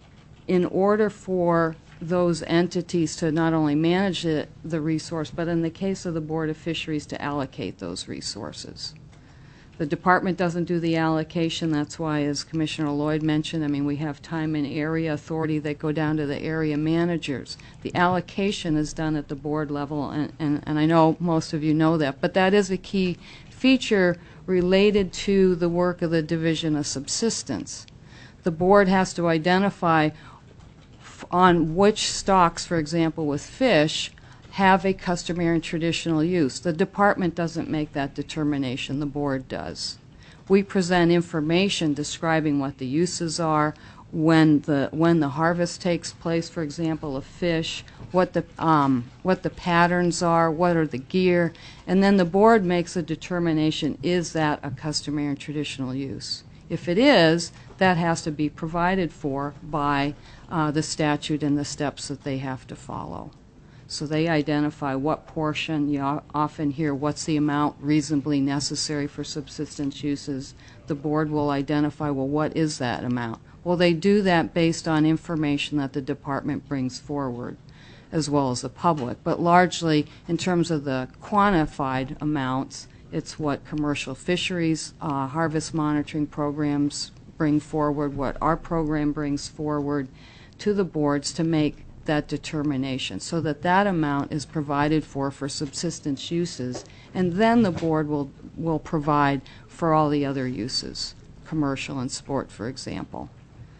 in order for those entities to not only manage the, the resource, but in the case of the Board of Fisheries, to allocate those resources. The department doesn't do the allocation. That's why, as Commissioner Lloyd mentioned, I mean, we have time and area authority that go down to the area managers. The allocation is done at the board level, and, and, and I know most of you know that, but that is a key feature related to the work of the Division of Subsistence. The board has to identify f on which stocks, for example, with fish, have a customary and traditional use. The department doesn't make that determination, the board does. We present information describing what the uses are, when the when the harvest takes place, for example, of fish, what the um, what the patterns are, what are the gear, and then the board makes a determination, is that a customary and traditional use? If it is, that has to be provided for by uh, the statute and the steps that they have to follow. So they identify what portion. You often hear, what's the amount reasonably necessary for subsistence uses. The board will identify, well, what is that amount? Well, they do that based on information that the department brings forward, as well as the public. But largely, in terms of the quantified amounts, it's what commercial fisheries, uh, harvest monitoring programs bring forward, what our program brings forward to the boards to make that determination, so that that amount is provided for for subsistence uses, and then the board will will provide for all the other uses, commercial and sport, for example.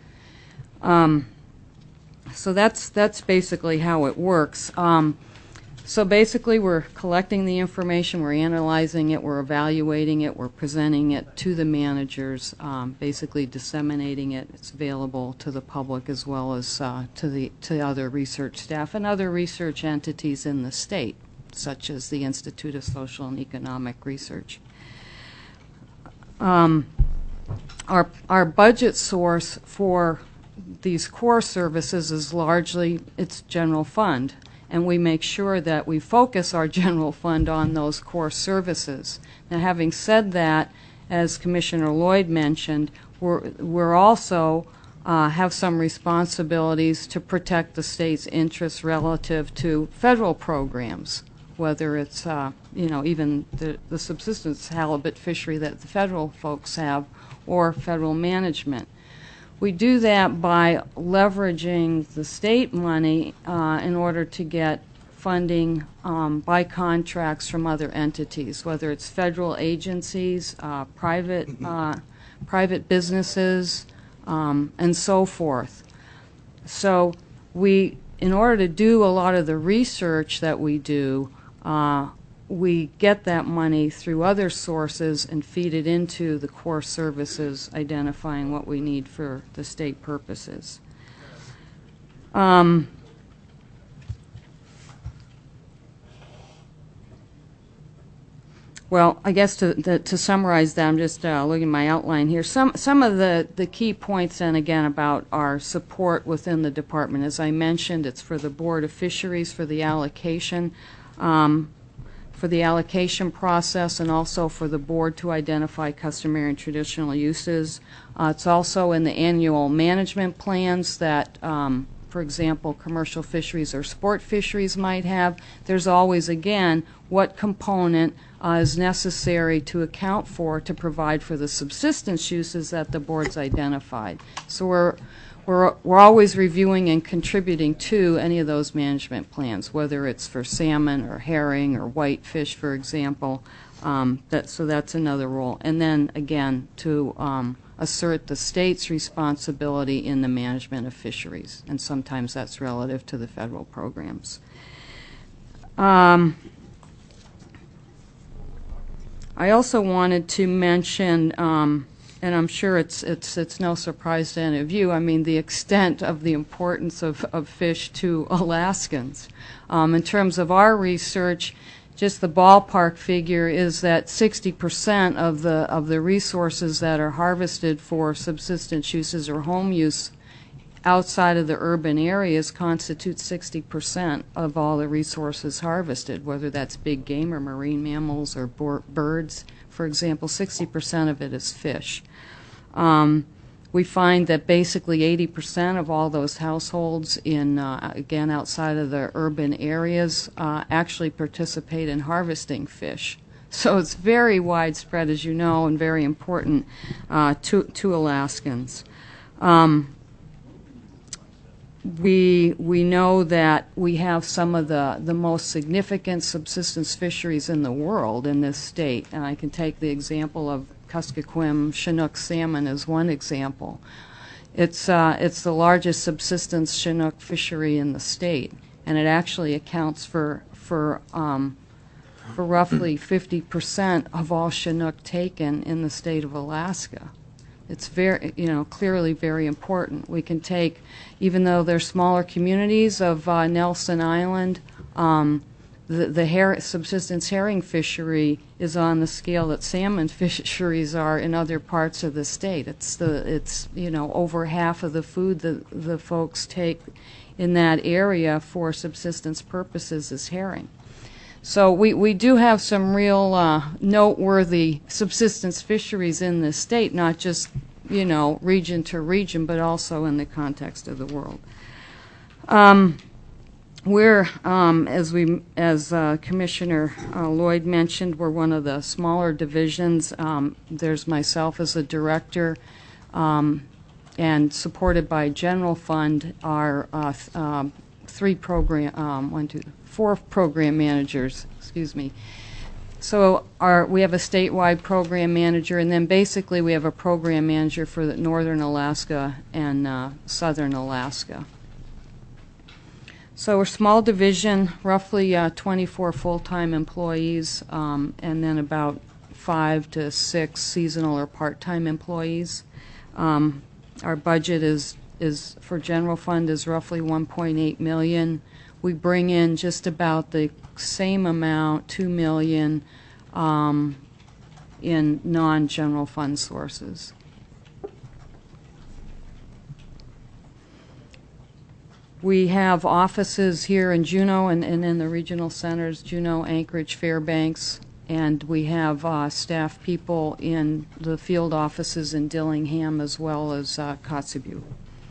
Um, so that's that's basically how it works. Um, so basically, we're collecting the information, we're analyzing it, we're evaluating it, we're presenting it to the managers, um, basically disseminating it. It's available to the public as well as uh, to the to other research staff and other research entities in the state, such as the Institute of Social and Economic Research. Um, our our budget source for these core services is largely its general fund, and we make sure that we focus our general fund on those core services. Now, having said that, as Commissioner Lloyd mentioned, we're, we're also uh, have some responsibilities to protect the state's interests relative to federal programs, whether it's, uh, you know, even the, the subsistence halibut fishery that the federal folks have, or federal management. We do that by leveraging the state money uh, in order to get funding um, by contracts from other entities, whether it's federal agencies, uh, private uh, private businesses, um, and so forth. So we, in order to do a lot of the research that we do, uh, we get that money through other sources and feed it into the core services, identifying what we need for the state purposes. Um, well, I guess to, to, to summarize that, I'm just uh, looking at my outline here. Some, some of the, the key points, then, again, about our support within the department. As I mentioned, it's for the Board of Fisheries for the allocation. Um, for the allocation process, and also for the board to identify customary and traditional uses. Uh, it's also in the annual management plans that, um, for example, commercial fisheries or sport fisheries might have. There's always, again, what component uh, is necessary to account for to provide for the subsistence uses that the board's identified. So we're We're, we're always reviewing and contributing to any of those management plans, whether it's for salmon or herring or whitefish, for example. Um, that, so that's another role. And then, again, to um, assert the state's responsibility in the management of fisheries, and sometimes that's relative to the federal programs. Um, I also wanted to mention, um, and I'm sure it's it's it's no surprise to any of you, I mean, the extent of the importance of, of fish to Alaskans. Um, in terms of our research, just the ballpark figure is that sixty percent of the of the resources that are harvested for subsistence uses or home use outside of the urban areas constitute sixty percent of all the resources harvested, whether that's big game or marine mammals or birds. For example, sixty percent of it is fish. Um, we find that basically eighty percent of all those households in, uh, again, outside of the urban areas, uh, actually participate in harvesting fish. So it's very widespread, as you know, and very important uh, to, to Alaskans. Um, we, we know that we have some of the, the most significant subsistence fisheries in the world in this state, and I can take the example of Kuskokwim Chinook salmon as one example. It's, uh, it's the largest subsistence Chinook fishery in the state, and it actually accounts for, for, um, for roughly fifty percent of all Chinook taken in the state of Alaska. It's very, you know, clearly very important. We can take, even though they're smaller communities of uh, Nelson Island, um, the, the her- subsistence herring fishery is on the scale that salmon fisheries are in other parts of the state. It's the, it's, you know, over half of the food that the folks take in that area for subsistence purposes is herring. So we, we do have some real uh, noteworthy subsistence fisheries in this state, not just, you know, region to region, but also in the context of the world. Um, we're, um, as we, as uh, Commissioner uh, Lloyd mentioned, we're one of the smaller divisions. Um, there's myself as a director, um, and supported by General Fund are uh, th- um, three program, um, one, two, four program managers, excuse me. So our, we have a statewide program manager, and then basically we have a program manager for the northern Alaska and uh, southern Alaska. So we're a small division, roughly uh, twenty-four full-time employees, um, and then about five to six seasonal or part-time employees. Um, our budget is is for general fund is roughly one point eight million dollars. We bring in just about the same amount, two million dollars, um, in non-general fund sources. We have offices here in Juneau and, and in the regional centers, Juneau, Anchorage, Fairbanks, and we have uh, staff people in the field offices in Dillingham as well as uh, Kotzebue.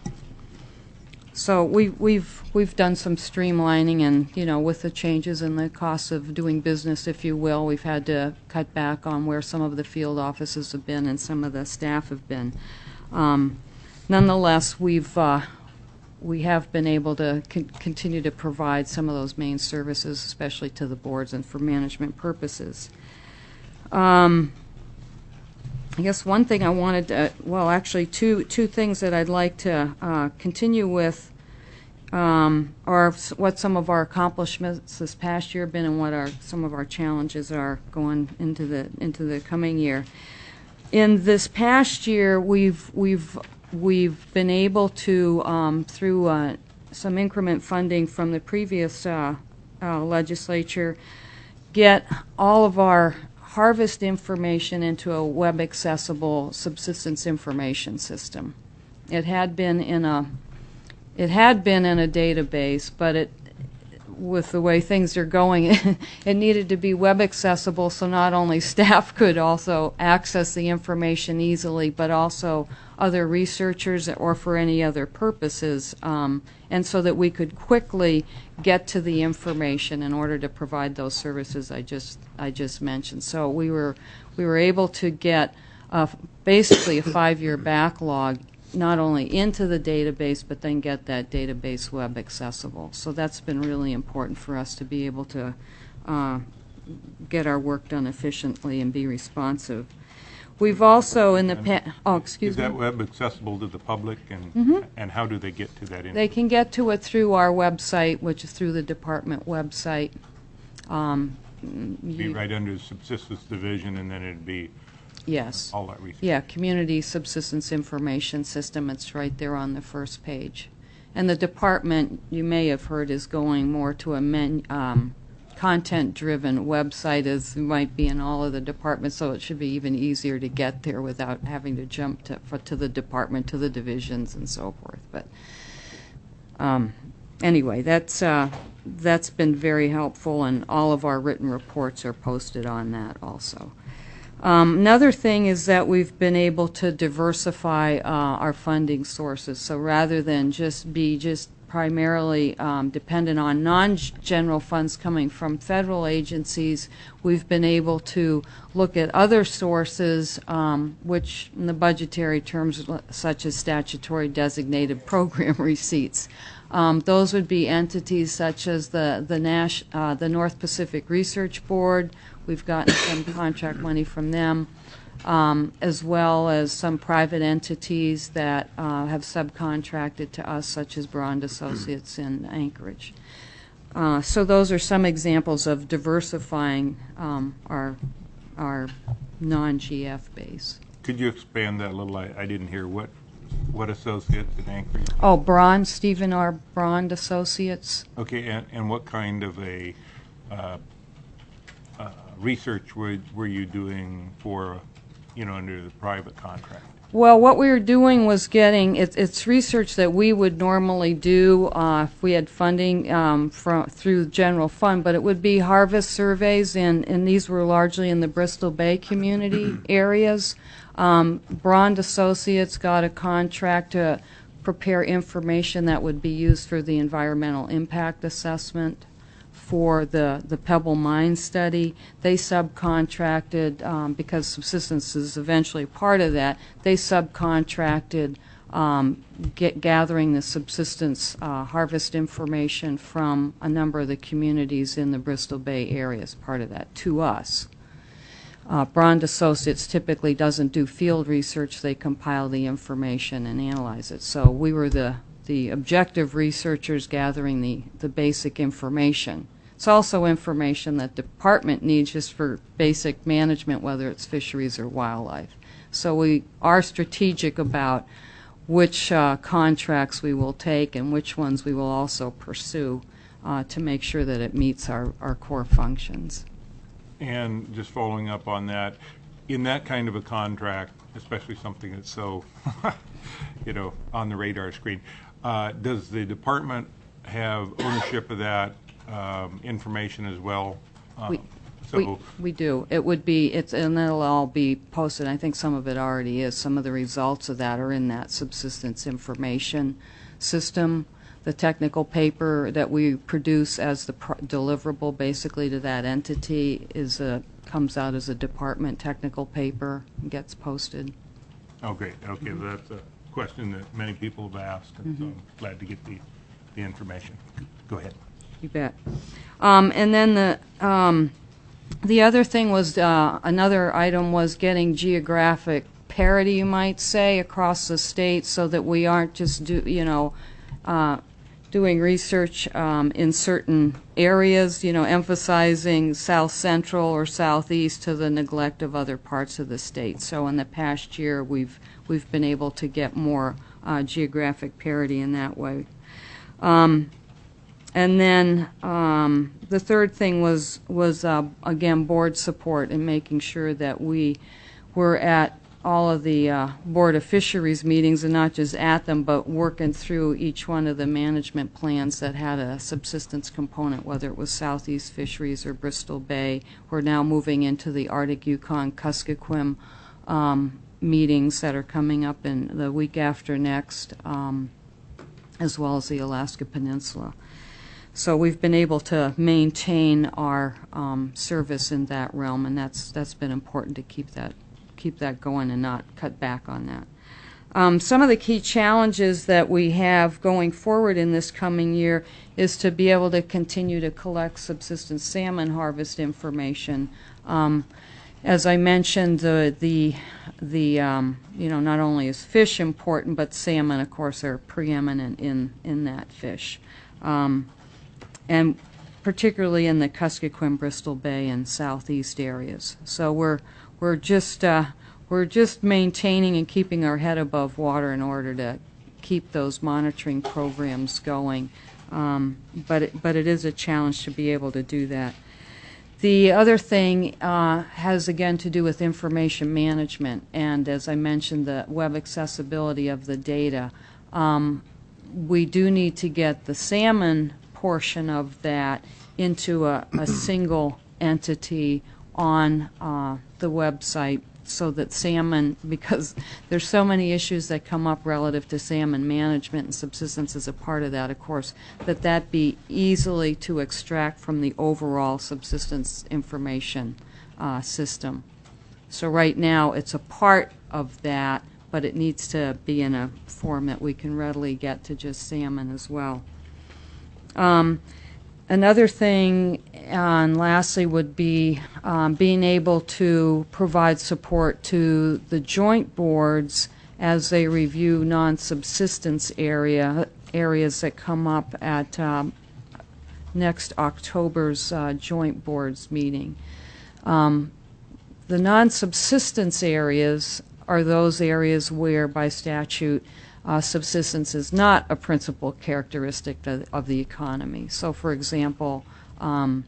So we, we've we've done some streamlining, and you know, with the changes in the cost of doing business, if you will, we've had to cut back on where some of the field offices have been and some of the staff have been. Um, nonetheless, we've uh, we have been able to con- continue to provide some of those main services, especially to the boards and for management purposes. Um, I guess one thing I wanted to, well, actually two two things that I'd like to uh, continue with um, are what some of our accomplishments this past year have been and what our some of our challenges are going into the into the coming year. In this past year, we've we've we've been able to um, through uh, some increment funding from the previous uh, uh, legislature get all of our harvest information into a web-accessible subsistence information system. It had been in a it had been in a database, but it with the way things are going, it needed to be web accessible so not only staff could also access the information easily, but also other researchers or for any other purposes, um, and so that we could quickly get to the information in order to provide those services I just I just mentioned. So we were we were able to get uh, basically a five-year backlog not only into the database, but then get that database web accessible. So that's been really important for us to be able to uh, get our work done efficiently and be responsive. We've also in the past, oh, excuse Is me. that web accessible to the public, and Mm-hmm. and how do they get to that information? They can get to it through our website, which is through the department website. Um, Be you- right under the subsistence division, and then it'd be Yes. all that research. Yeah, Community Subsistence Information System. It's right there on the first page. And the department, you may have heard, is going more to a men, um, content-driven website, as it might be in all of the departments, so it should be even easier to get there without having to jump to, for, to the department, to the divisions, and so forth. But um, anyway, that's uh, that's been very helpful, and all of our written reports are posted on that also. Um, another thing is that we've been able to diversify uh, our funding sources. So rather than just be just primarily um, dependent on non-general funds coming from federal agencies, we've been able to look at other sources, um, which in the budgetary terms, such as statutory designated program receipts. Um, those would be entities such as the the, Nash, uh, the North Pacific Research Board. We've gotten some contract money from them, um, as well as some private entities that uh, have subcontracted to us, such as Brond Associates in Anchorage. Uh, so those are some examples of diversifying um, our our non-G F base. Could you expand that a little? I, I didn't hear what what associates in Anchorage. Oh, Brond, Stephen R. Brond Associates. Okay, and, and what kind of a uh, uh, research were, were you doing for, you know, under the private contract? Well, what we were doing was getting, it's, it's research that we would normally do uh, if we had funding um, from through the general fund, but it would be harvest surveys, and, and these were largely in the Bristol Bay community areas. Um, Brond Associates got a contract to prepare information that would be used for the environmental impact assessment for the, the Pebble Mine study. They subcontracted, um, because subsistence is eventually part of that, they subcontracted um, get, gathering the subsistence uh, harvest information from a number of the communities in the Bristol Bay area as part of that to us. Uh, Brond Associates typically doesn't do field research. They compile the information and analyze it. So we were the, the objective researchers gathering the, the basic information. It's also information that the department needs just for basic management, whether it's fisheries or wildlife. So we are strategic about which uh, contracts we will take and which ones we will also pursue uh, to make sure that it meets our, our core functions. And just following up on that, in that kind of a contract, especially something that's so, you know, on the radar screen, uh, does the department have ownership of that um, information as well? Um, We, so we, we do. It would be, it's, and it'll all be posted. I think some of it already is. Some of the results of that are in that subsistence information system. The technical paper that we produce as the pro deliverable basically to that entity is a, comes out as a department technical paper and gets posted. Oh, great. Okay, Mm-hmm. that's a question that many people have asked, and so I'm glad to get the, the information. Go ahead. You bet. Um, and then the um, the other thing was, uh, another item was getting geographic parity, you might say, across the state, so that we aren't just do you know uh, doing research um, in certain areas, you know, emphasizing South Central or Southeast to the neglect of other parts of the state. So in the past year, we've we've been able to get more uh, geographic parity in that way. Um, And then um, the third thing was, was uh, again, board support and making sure that we were at all of the uh, Board of Fisheries meetings, and not just at them, but working through each one of the management plans that had a subsistence component, whether it was Southeast Fisheries or Bristol Bay. We're now moving into the Arctic Yukon Kuskokwim um, meetings that are coming up in the week after next, um, as well as the Alaska Peninsula. So we've been able to maintain our um, service in that realm, and that's that's been important to keep that keep that going and not cut back on that. Um, some of the key challenges that we have going forward in this coming year is to be able to continue to collect subsistence salmon harvest information. Um, as I mentioned, the the the um, you know, not only is fish important, but salmon, of course, are preeminent in in that fish. Um, and particularly in the Kuskokwim, Bristol Bay, and southeast areas. So we're we're just uh, we're just maintaining and keeping our head above water in order to keep those monitoring programs going. Um, but it, but it is a challenge to be able to do that. The other thing uh, has again to do with information management, and as I mentioned, the web accessibility of the data. Um, we do need to get the salmon portion of that into a, a single entity on uh, the website so that salmon, because there's so many issues that come up relative to salmon management, and subsistence is a part of that, of course, that that be easily to extract from the overall subsistence information uh, system. So right now it's a part of that, but it needs to be in a form that we can readily get to just salmon as well. Um, Another thing, uh, and lastly, would be um, being able to provide support to the joint boards as they review non-subsistence area areas that come up at um, next October's uh, joint boards meeting. Um, the non-subsistence areas are those areas where, by statute, Uh, subsistence is not a principal characteristic of, of the economy. So, for example, um,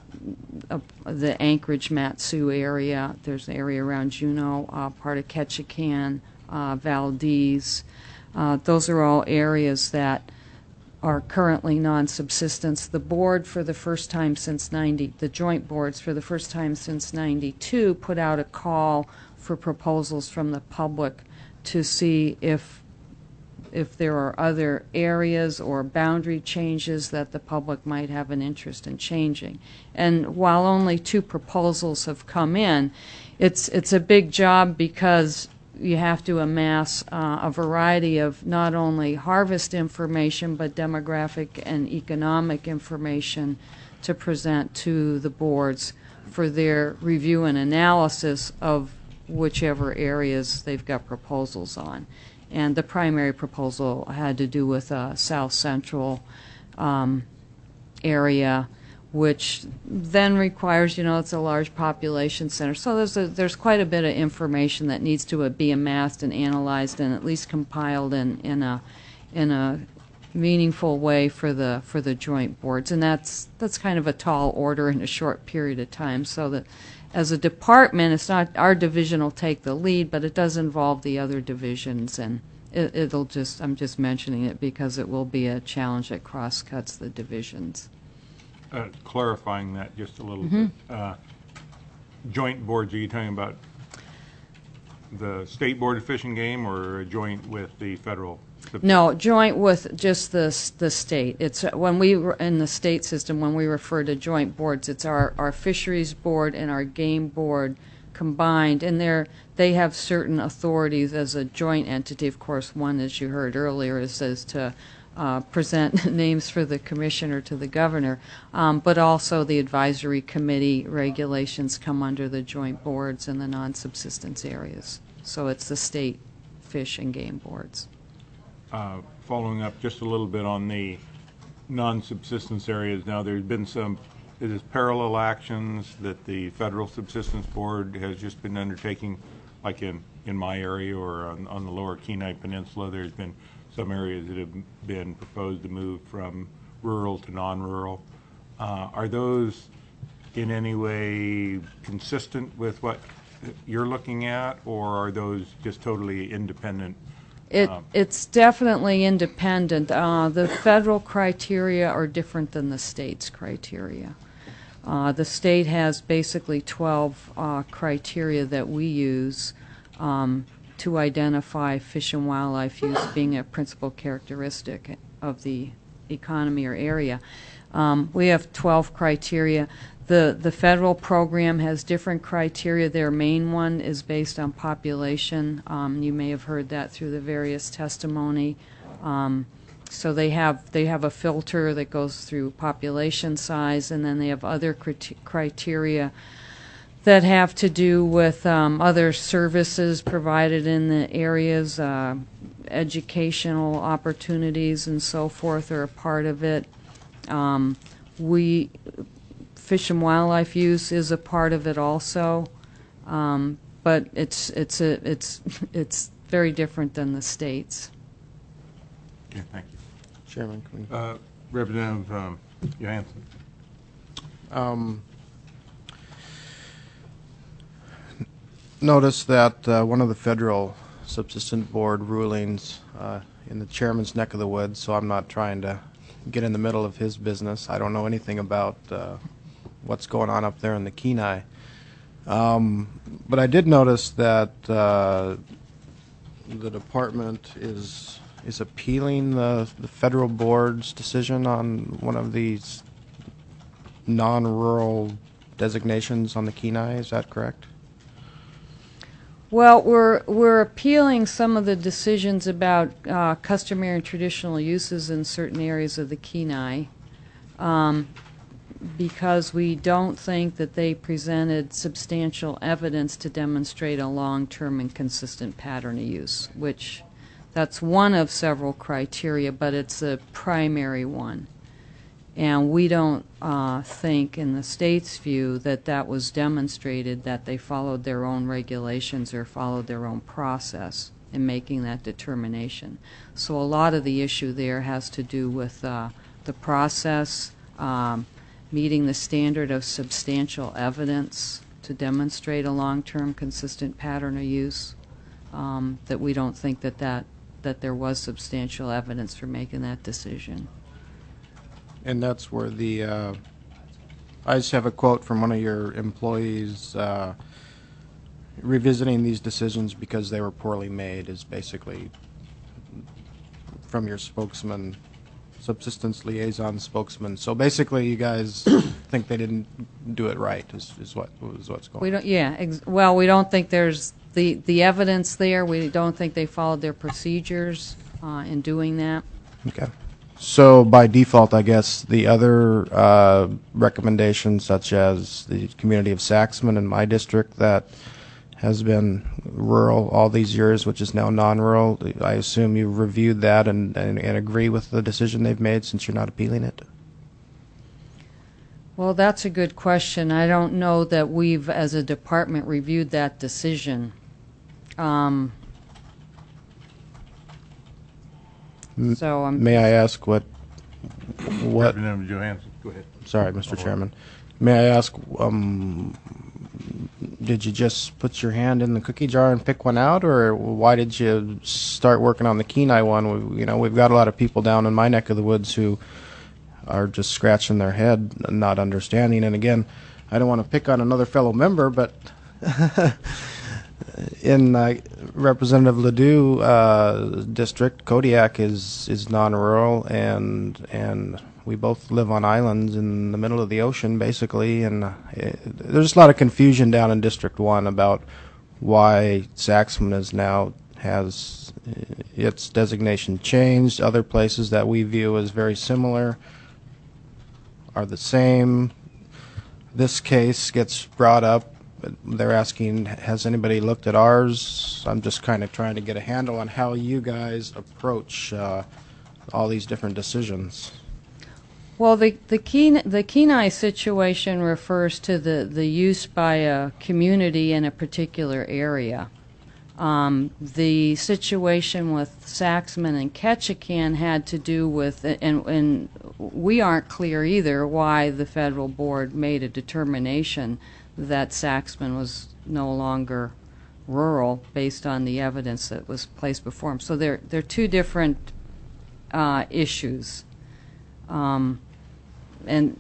uh, the Anchorage Mat-Su area, there's an area around Juneau, uh, part of Ketchikan, uh, Valdez. Uh, those are all areas that are currently non-subsistence. The board, for the first time since ninety, the joint boards, for the first time since ninety-two, put out a call for proposals from the public to see if if there are other areas or boundary changes that the public might have an interest in changing. And while only two proposals have come in, it's it's a big job because you have to amass uh, a variety of not only harvest information but demographic and economic information to present to the boards for their review and analysis of whichever areas they've got proposals on. And the primary proposal had to do with a south central um, area, which then requires, you know, it's a large population center. So there's a, there's quite a bit of information that needs to be amassed and analyzed and at least compiled in, in a in a meaningful way for the for the joint boards. And that's that's kind of a tall order in a short period of time. So that as a department, it's not our division will take the lead, but it does involve the other divisions, and it, it'll just, I'm just mentioning it because it will be a challenge that cross-cuts the divisions. Uh, clarifying that just a little Mm-hmm. bit. Uh, joint boards, are you talking about the State Board of Fish and Game or a joint with the federal? No, joint with just the the state. It's uh, when we were in the state system, when we refer to joint boards, it's our, our fisheries board and our game board combined, and they're they have certain authorities as a joint entity. Of course, one, as you heard earlier, is says to uh, present names for the commissioner to the governor, um, but also the advisory committee regulations come under the joint boards in the non-subsistence areas. So it's the state fish and game boards. Uh, following up just a little bit on the non-subsistence areas, now there's been some, it is parallel actions that the Federal Subsistence Board has just been undertaking, like in, in my area or on, on the lower Kenai Peninsula. There's been some areas that have been proposed to move from rural to non-rural. Uh, are those in any way consistent with what you're looking at, or are those just totally independent? It, Um, it's definitely independent. Uh, the federal criteria are different than the state's criteria. Uh, the state has basically twelve uh, criteria that we use um, to identify fish and wildlife use being a principal characteristic of the economy or area. Um, we have twelve criteria. The, the federal program has different criteria. Their main one is based on population. Um, you may have heard that through the various testimony. Um, so they have they have a filter that goes through population size, and then they have other crit- criteria that have to do with um, other services provided in the areas, uh, educational opportunities and so forth are a part of it. Um, we Fish and wildlife use is a part of it also, um, but it's it's a it's it's very different than the states. Okay, thank you. Chairman, can we- Uh, Representative um, Johansson. um, notice that uh, one of the federal subsistence board rulings uh, in the chairman's neck of the woods, so I'm not trying to get in the middle of his business. I don't know anything about uh, what's going on up there in the Kenai. Um, but I did notice that uh, the department is is appealing the, the federal board's decision on one of these non-rural designations on the Kenai. Is that correct? Well, we're we're appealing some of the decisions about uh, customary and traditional uses in certain areas of the Kenai, um, because we don't think that they presented substantial evidence to demonstrate a long-term and consistent pattern of use, which that's one of several criteria, but it's the primary one. And we don't uh, think, in the state's view, that that was demonstrated, that they followed their own regulations or followed their own process in making that determination. So a lot of the issue there has to do with uh, the process, um, meeting the standard of substantial evidence to demonstrate a long-term consistent pattern of use, um, that we don't think that, that, that there was substantial evidence for making that decision. And that's where the, uh, I just have a quote from one of your employees uh, revisiting these decisions because they were poorly made, is basically from your spokesman, subsistence liaison spokesman. So basically you guys think they didn't do it right, is, is what is what's going on. We don't, yeah, ex well, we don't think there's the, the evidence there. We don't think they followed their procedures uh, in doing that. Okay. So by default, I guess the other uh, recommendations, such as the community of Saxman in my district that has been rural all these years, which is now non-rural, I assume you've reviewed that and, and, and agree with the decision they've made since you're not appealing it? Well, that's a good question. I don't know that we've, as a department, reviewed that decision. Um, so I'm. May I ask what what? Representative Johansson, go ahead. Sorry, Mister Chairman. May I ask? Um, did you just put your hand in the cookie jar and pick one out, or why did you start working on the Kenai one? We, you know, we've got a lot of people down in my neck of the woods who are just scratching their head, not understanding. And again, I don't want to pick on another fellow member, but in uh, Representative Ladue uh, district, Kodiak is is non-rural, and and we both live on islands in the middle of the ocean, basically. And uh, it, there's a lot of confusion down in District One about why Saxman is now has its designation changed. Other places that we view as very similar are the same. This case gets brought up. They're asking, has anybody looked at ours? I'm just kind of trying to get a handle on how you guys approach uh, all these different decisions. Well, the the, Kenai, the Kenai situation refers to the, the use by a community in a particular area. Um, the situation with Saxman and Ketchikan had to do with, and, and we aren't clear either why the federal board made a determination that Saxman was no longer rural based on the evidence that was placed before him. So they're, they're two different uh, issues. Um, and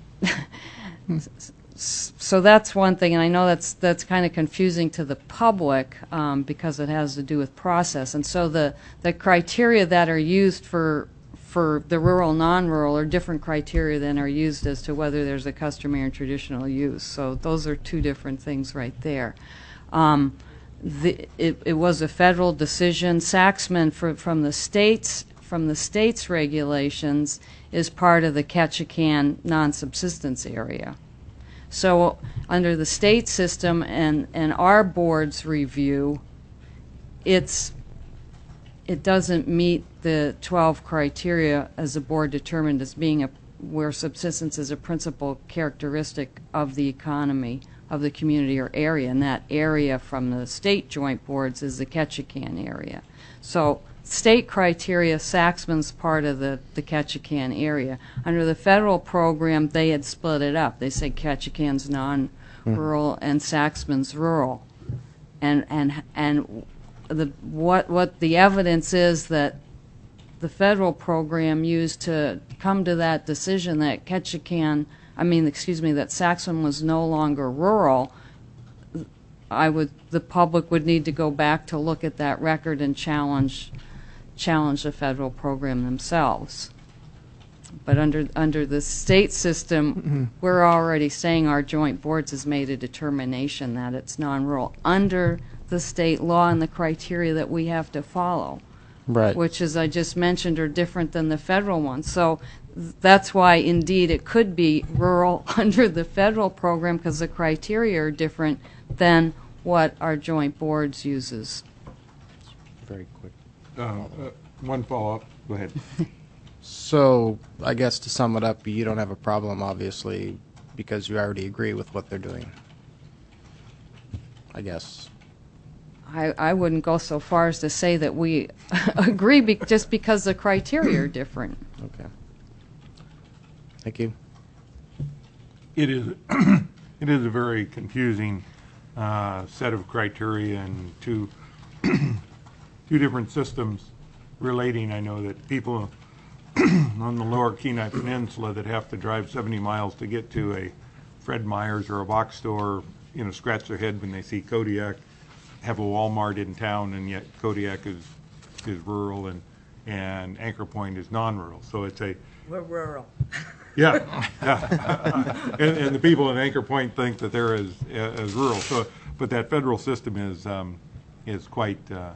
so that's one thing, and I know that's that's kind of confusing to the public um, because it has to do with process. And so the, the criteria that are used for for the rural, non-rural are different criteria than are used as to whether there's a customary and traditional use. So those are two different things right there. Um, the, it, it was a federal decision. Saxman for, from the states from the state's regulations is part of the Ketchikan non-subsistence area. So under the state system and, and our board's review, it's it doesn't meet the twelve criteria as the board determined as being a, where subsistence is a principal characteristic of the economy of the community or area, and that area from the state joint boards is the Ketchikan area. So state criteria, Saxman's part of the, the Ketchikan area. Under the federal program, they had split it up. They said Ketchikan's non-rural mm. and Saxman's rural. And and and the what what the evidence is that the federal program used to come to that decision that Ketchikan, I mean, excuse me, that Saxman was no longer rural, I would, the public would need to go back to look at that record and challenge, challenge the federal program themselves. But under, under the state system, mm-hmm. we're already saying our joint boards has made a determination that it's non-rural under the state law and the criteria that we have to follow. Right. Which, as I just mentioned, are different than the federal ones. So th- that's why, indeed, it could be rural under the federal program because the criteria are different than what our joint boards uses. Very quick. Uh, uh, one follow-up. Go ahead. So I guess to sum it up, you don't have a problem, obviously, because you already agree with what they're doing. I guess. I, I wouldn't go so far as to say that we agree be- just because the criteria are different. Okay. Thank you. It is it is a very confusing uh, set of criteria and two two different systems relating. I know that people on the lower Kenai Peninsula that have to drive seventy miles to get to a Fred Meyer's or a box store, you know, scratch their head when they see Kodiak have a Walmart in town, and yet Kodiak is is rural and and Anchor Point is non-rural. So it's a We're rural. yeah, yeah. and, and the people in Anchor Point think that they're as as rural. So, but that federal system is um, is quite uh,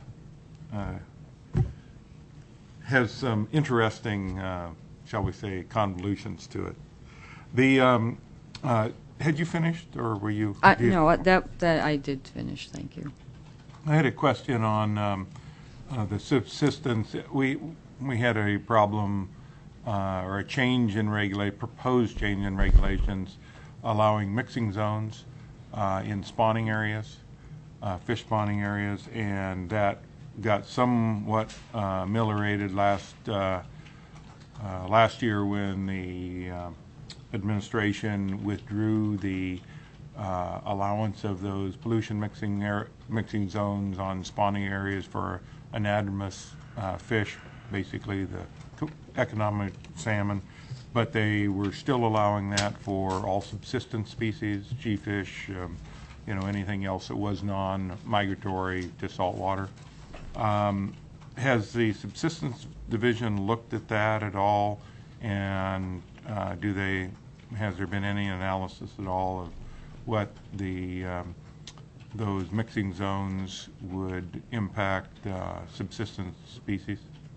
uh, has some interesting, uh, shall we say, convolutions to it. The um, uh, had you finished, or were you? I, you no, that that I did finish. Thank you. I had a question on um, uh, the subsistence. We we had a problem uh, or a change in regulate proposed change in regulations allowing mixing zones uh, in spawning areas, uh, fish spawning areas, and that got somewhat uh, ameliorated last uh, uh, last year when the uh, administration withdrew the uh, allowance of those pollution mixing air, mixing zones on spawning areas for anadromous uh, fish, basically the co- economic salmon, but they were still allowing that for all subsistence species, G-fish, um, you know, anything else that was non-migratory to saltwater. Um, has the subsistence division looked at that at all, and uh, do they? Has there been any analysis at all of what the um, those mixing zones would impact uh, subsistence species?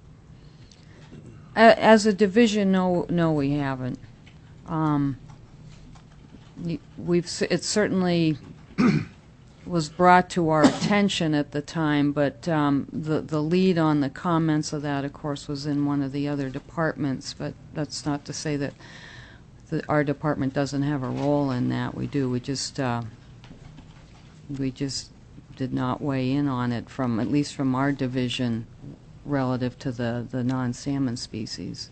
As a division, no, no, we haven't. Um, we've it certainly was brought to our attention at the time, but um, the the lead on the comments of that, of course, was in one of the other departments. But that's not to say that the, our department doesn't have a role in that. We do. We just uh, we just did not weigh in on it from at least from our division relative to the the non-salmon species.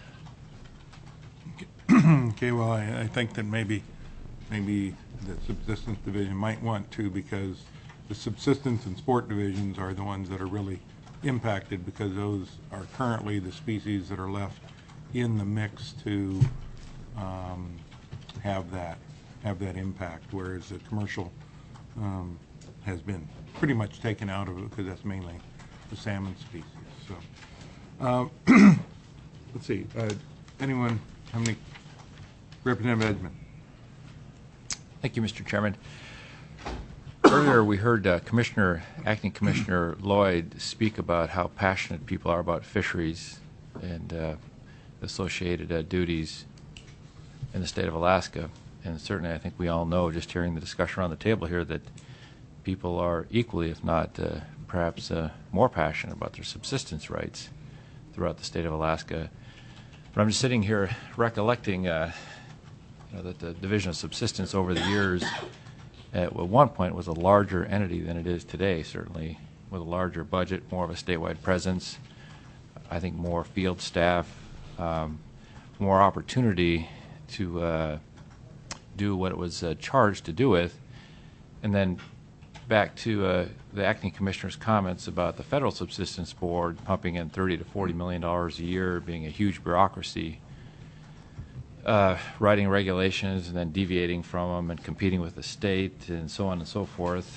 Okay, well, I, I think that maybe maybe the subsistence division might want to, because the subsistence and sport divisions are the ones that are really impacted, because those are currently the species that are left in the mix to um, have that have that impact, whereas the commercial um, has been pretty much taken out of it because that's mainly the salmon species. So, uh, let's see. Uh, anyone? How many? Representative Edgman. Thank you, Mister Chairman. Earlier, we heard uh, Commissioner, Acting Commissioner Lloyd speak about how passionate people are about fisheries and uh, associated uh, duties in the state of Alaska. And certainly, I think we all know, just hearing the discussion around the table here, that people are equally, if not uh, perhaps uh, more passionate about their subsistence rights throughout the state of Alaska. But I'm just sitting here recollecting uh, you know, that the Division of Subsistence over the years at one point was a larger entity than it is today, certainly with a larger budget, more of a statewide presence, I think more field staff, um, more opportunity to uh, do what it was uh, charged to do with. And then back to uh, the acting commissioner's comments about the Federal Subsistence Board pumping in thirty to forty million dollars a year, being a huge bureaucracy, uh, writing regulations and then deviating from them and competing with the state and so on and so forth.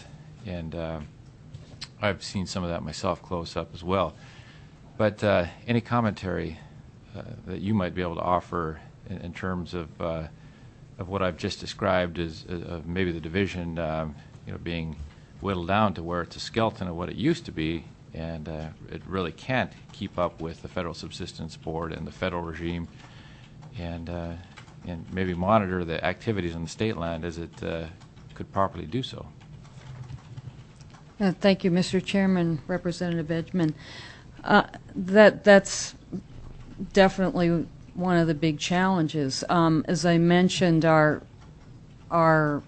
and uh, I've seen some of that myself close up as well. But uh, any commentary uh, that you might be able to offer in, in terms of uh, of what I've just described as uh, maybe the division, um, you know, being whittled down to where it's a skeleton of what it used to be, and uh, it really can't keep up with the Federal Subsistence Board and the federal regime, and uh, and maybe monitor the activities on the state land as it uh, could properly do so. Uh, thank you, Mister Chairman, Representative Edgman. Uh, that that's definitely one of the big challenges. Um, as I mentioned, our our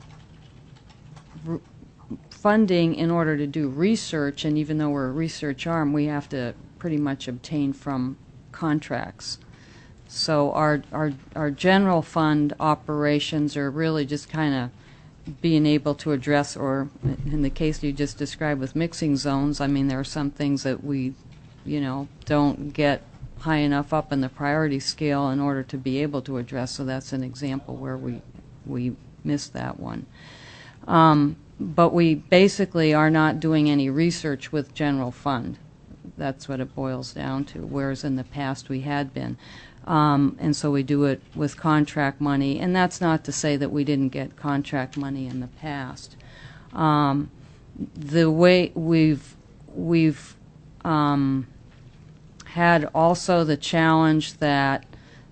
r- funding in order to do research, and even though we're a research arm, we have to pretty much obtain from contracts. So our our our general fund operations are really just kind of being able to address, or in the case you just described with mixing zones, I mean, there are some things that we, you know, don't get high enough up in the priority scale in order to be able to address, so that's an example where we we missed that one. Um, but we basically are not doing any research with general fund. That's what it boils down to, whereas in the past we had been. Um, and so we do it with contract money, and that's not to say that we didn't get contract money in the past. Um, the way we've we've um, had also the challenge that,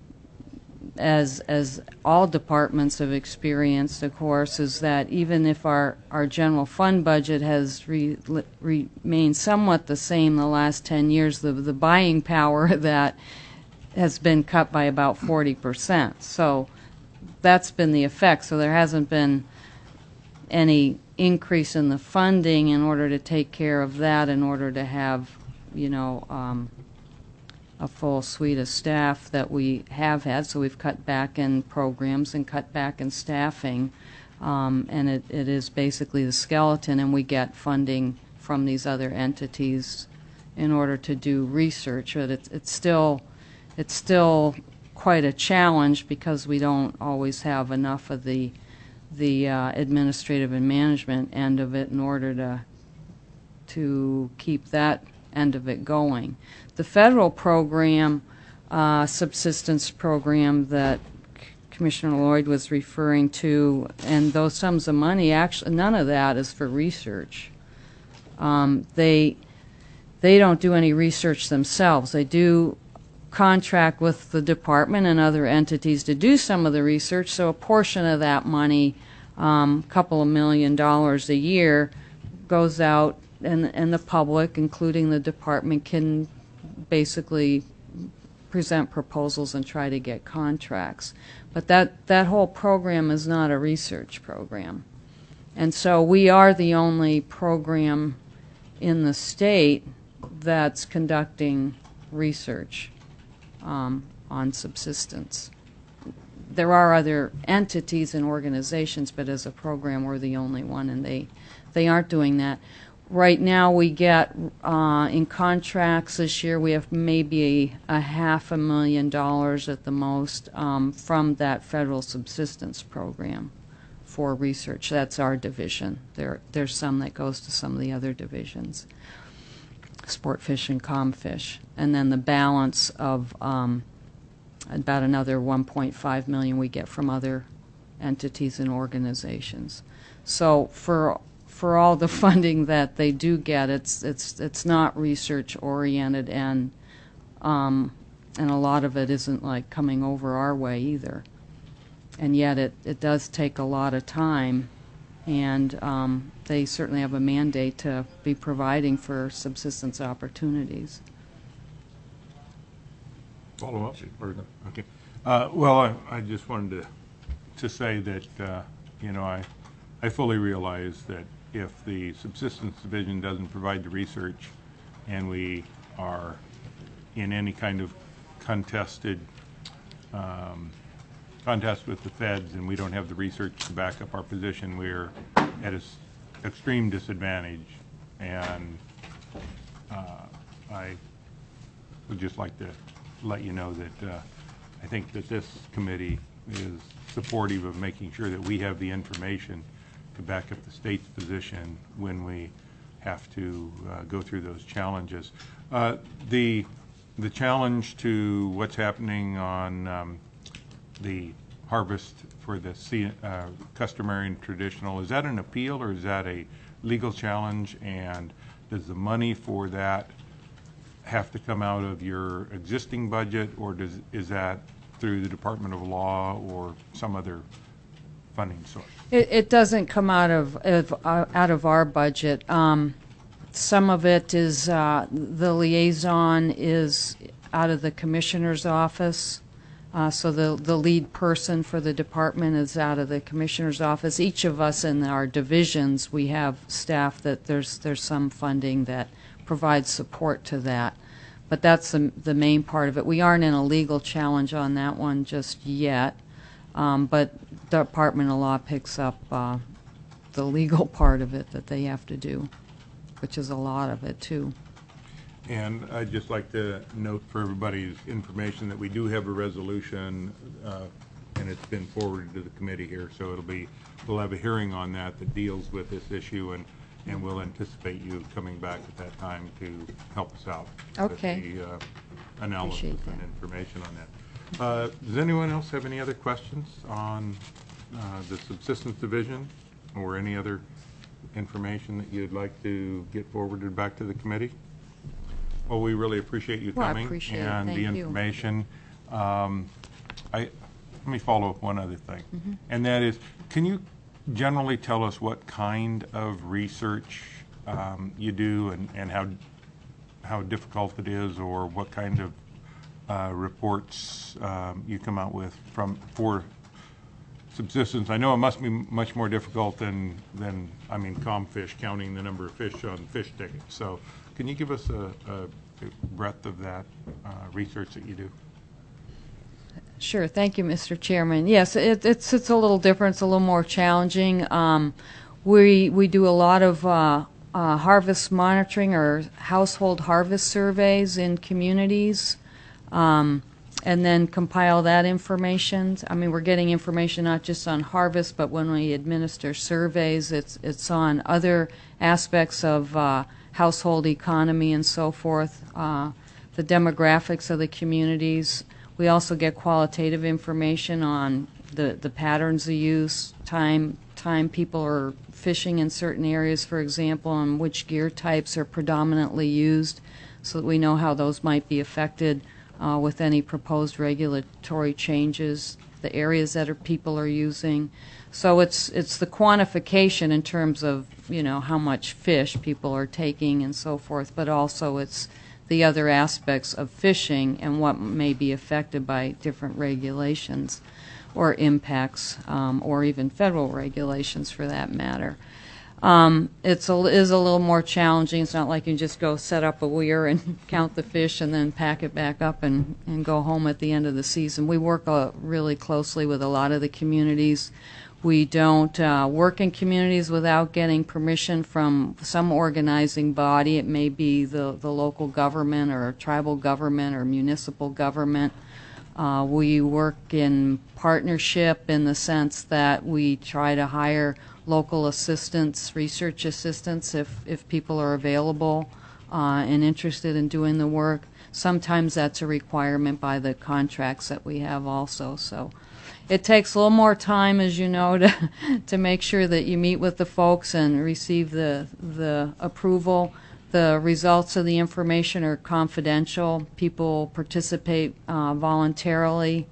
as as all departments have experienced, of course, is that even if our, our general fund budget has re, re, remained somewhat the same the last ten years, the the buying power that has been cut by about forty percent. So that's been the effect. So there hasn't been any increase in the funding in order to take care of that, in order to have, you know, um, a full suite of staff that we have had. So we've cut back in programs and cut back in staffing. Um, and it, it is basically the skeleton, and we get funding from these other entities in order to do research. But it's, it's still... It's still quite a challenge because we don't always have enough of the the uh, administrative and management end of it in order to to keep that end of it going. The federal program, uh, subsistence program that C- Commissioner Lloyd was referring to, and those sums of money, actually none of that is for research. Um, they they don't do any research themselves. They do contract with the department and other entities to do some of the research, so a portion of that money, a um, couple of million dollars a year, goes out, and, and the public, including the department, can basically present proposals and try to get contracts. But that, that whole program is not a research program. And so we are the only program in the state that's conducting research Um, on subsistence. There are other entities and organizations, but as a program, we're the only one, and they they aren't doing that. Right now, we get uh, in contracts this year, we have maybe a, a half a million dollars at the most um, from that federal subsistence program for research. That's our division. There, there's some that goes to some of the other divisions. Sport fish and comfish, and then the balance of um, about another one point five million we get from other entities and organizations. So for for all the funding that they do get, it's it's it's not research oriented, and um, and a lot of it isn't like coming over our way either. And yet it it does take a lot of time. And um, they certainly have a mandate to be providing for subsistence opportunities. Follow up? Or, okay. Uh, well, I, I just wanted to to say that uh, you know I I fully realize that if the subsistence division doesn't provide the research, and we are in any kind of contested um, contest with the feds, and we don't have the research to back up our position, we're at an extreme disadvantage. And uh, I would just like to let you know that uh, I think that this committee is supportive of making sure that we have the information to back up the state's position when we have to uh, go through those challenges. Uh, the the challenge to what's happening on um, the harvest for the sea, uh, customary and traditional, is that an appeal or is that a legal challenge? And does the money for that have to come out of your existing budget, or does is that through the Department of Law or some other funding source? It, it doesn't come out of, of uh, out of our budget. Um, some of it is uh, the liaison is out of the commissioner's office. Uh, so the the lead person for the department is out of the commissioner's office. Each of us in our divisions, we have staff that there's there's some funding that provides support to that. But that's the, the main part of it. We aren't in a legal challenge on that one just yet. Um, but the Department of Law picks up uh, the legal part of it that they have to do, which is a lot of it, too. And I'd just like to note for everybody's information that we do have a resolution, uh, and it's been forwarded to the committee here, so it'll be, we'll have a hearing on that that deals with this issue, and, and we'll anticipate you coming back at that time to help us out Okay. with the uh, analysis Appreciate and that. information on that. Uh, does anyone else have any other questions on uh, the subsistence division or any other information that you'd like to get forwarded back to the committee? Well, we really appreciate you Well, I coming appreciate it. and the Thank you. information. Um, I, let me follow up one other thing, Mm-hmm. and that is, can you generally tell us what kind of research um, you do and, and how how difficult it is, or what kind of uh, reports um, you come out with from for subsistence? I know it must be much more difficult than than I mean, ComFish, counting the number of fish on fish tickets. So, can you give us a, a breadth of that uh, research that you do? Sure. Thank you, Mister Chairman. Yes, it, it's it's a little different. It's a little more challenging. Um, we we do a lot of uh, uh, harvest monitoring or household harvest surveys in communities, um, and then compile that information. I mean, we're getting information not just on harvest, but when we administer surveys, it's it's on other aspects of uh, household economy and so forth, uh, the demographics of the communities. We also get qualitative information on the, the patterns of use, time time people are fishing in certain areas, for example, and which gear types are predominantly used, so that we know how those might be affected uh, with any proposed regulatory changes, the areas that are, people are using. So it's it's the quantification in terms of, you know, how much fish people are taking and so forth, but also it's the other aspects of fishing and what may be affected by different regulations or impacts, um, or even federal regulations for that matter. Um, it's a, is a little more challenging. It's not like you just go set up a weir and count the fish and then pack it back up and, and go home at the end of the season. We work uh, really closely with a lot of the communities. We don't uh, work in communities without getting permission from some organizing body. It may be the, the local government or tribal government or municipal government. Uh, we work in partnership in the sense that we try to hire local assistants, research assistants, if, if people are available uh, and interested in doing the work. Sometimes that's a requirement by the contracts that we have also. So it takes a little more time, as you know, to to make sure that you meet with the folks and receive the the approval. The results of the information are confidential. People participate uh, voluntarily,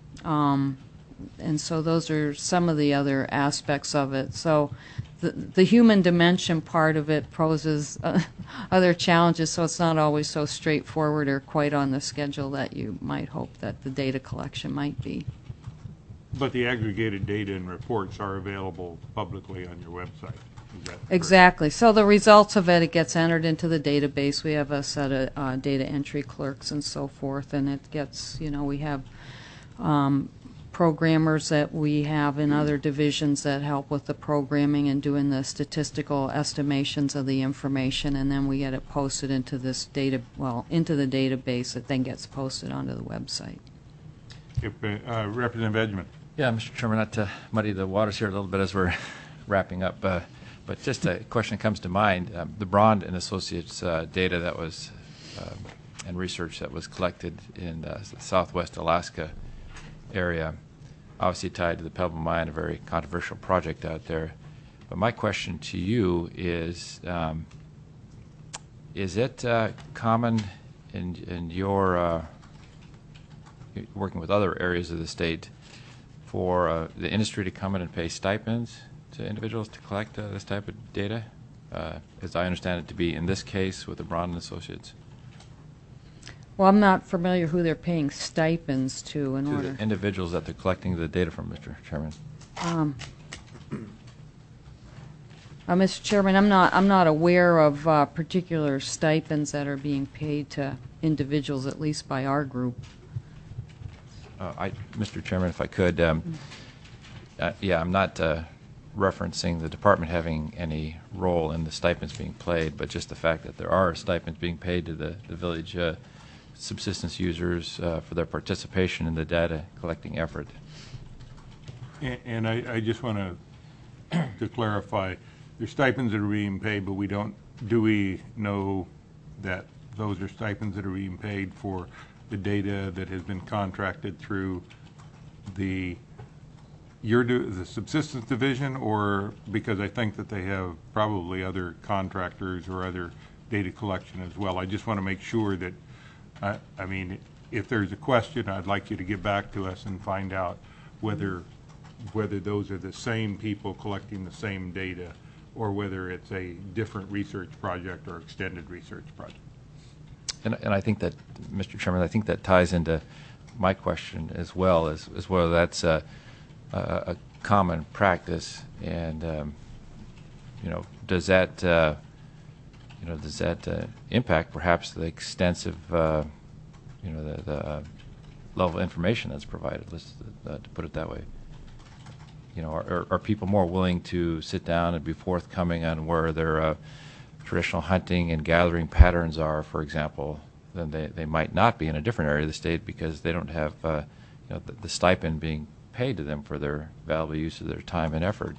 um, and so those are some of the other aspects of it. So the the human dimension part of it poses uh, other challenges, so it's not always so straightforward or quite on the schedule that you might hope that the data collection might be. But the aggregated data and reports are available publicly on your website. Is that correct? Exactly. So the results of it, it gets entered into the database. We have a set of uh, data entry clerks and so forth, and it gets, you know, we have um, programmers that we have in other divisions that help with the programming and doing the statistical estimations of the information, and then we get it posted into this data, well, into the database that then gets posted onto the website. If, uh, uh, Representative Edgman. Yeah, Mister Chairman, not to muddy the waters here a little bit as we're wrapping up, uh, but just a question comes to mind. Um, the Brond and Associates uh, data that was um, and research that was collected in uh, the Southwest Alaska area, obviously tied to the Pebble Mine, a very controversial project out there. But my question to you is, um, is it uh, common in, in your uh, working with other areas of the state for uh, the industry to come in and pay stipends to individuals to collect uh, this type of data, uh, as I understand it to be in this case with the Brond and Associates? Well, I'm not familiar who they're paying stipends to in To order. the individuals that they're collecting the data from, Mister Chairman. Um, uh, Mister Chairman, I'm not I'm not aware of uh, particular stipends that are being paid to individuals, at least by our group. Uh, I, Mister Chairman, if I could, um, uh, yeah, I'm not uh, referencing the department having any role in the stipends being paid, but just the fact that there are stipends being paid to the, the village uh, subsistence users uh, for their participation in the data collecting effort. And, and I, I just want to to clarify, there's stipends that are being paid, but we don't. Do we know that those are stipends that are being paid for the data that has been contracted through the your do, the subsistence division, or because I think that they have probably other contractors or other data collection as well. I just want to make sure that, I, I mean, if there's a question, I'd like you to get back to us and find out whether whether those are the same people collecting the same data, or whether it's a different research project or extended research project. And, and I think that, Mister Chairman, I think that ties into my question as well, as, as whether that's a, a, a common practice, and um, you know, does that uh, you know does that uh, impact perhaps the extensive uh, you know the, the uh, level of information that's provided? Let's uh, to put it that way. You know, are, are people more willing to sit down and be forthcoming on where their uh, traditional hunting and gathering patterns are, for example, than they, they might not be in a different area of the state because they don't have uh, you know, the, the stipend being paid to them for their valuable use of their time and effort?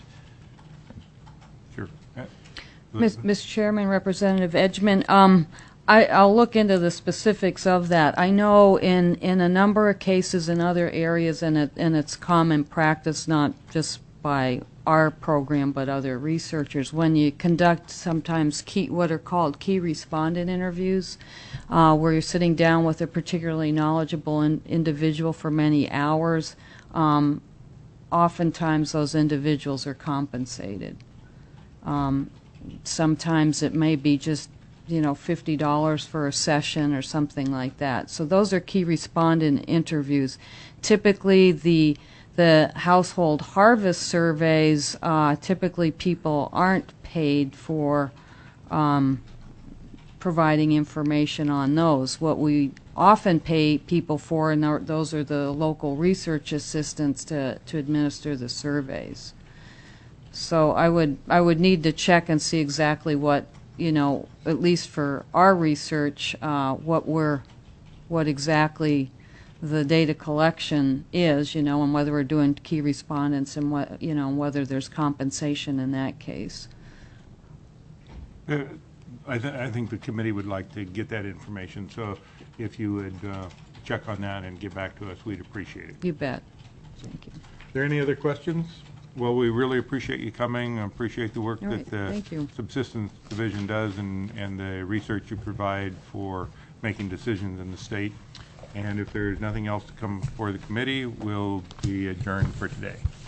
Sure. Uh, Miz Mister Chairman, Representative Edgman, um, I, I'll look into the specifics of that. I know in, in a number of cases in other areas, and, it, and it's common practice, not just by our program but other researchers, when you conduct sometimes key, what are called key respondent interviews, uh, where you're sitting down with a particularly knowledgeable in, individual for many hours, um, oftentimes those individuals are compensated. Um, sometimes it may be just you know, fifty dollars for a session or something like that. So those are key respondent interviews. Typically, the the household harvest surveys, uh, typically people aren't paid for um, providing information on those. What we often pay people for, and those are the local research assistants to, to administer the surveys. So I would I would need to check and see exactly what, you know, at least for our research, uh, what we're, what exactly the data collection is, you know, and whether we're doing key respondents and what, you know, whether there's compensation in that case. Uh, I, th I think the committee would like to get that information, so if you would uh, check on that and get back to us, we'd appreciate it. You bet. Thank you. Are there any other questions? Well, we really appreciate you coming. I appreciate the work All right, that the thank you. Subsistence Division does, and, and the research you provide for making decisions in the state. And if there's nothing else to come before the committee, we'll be adjourned for today.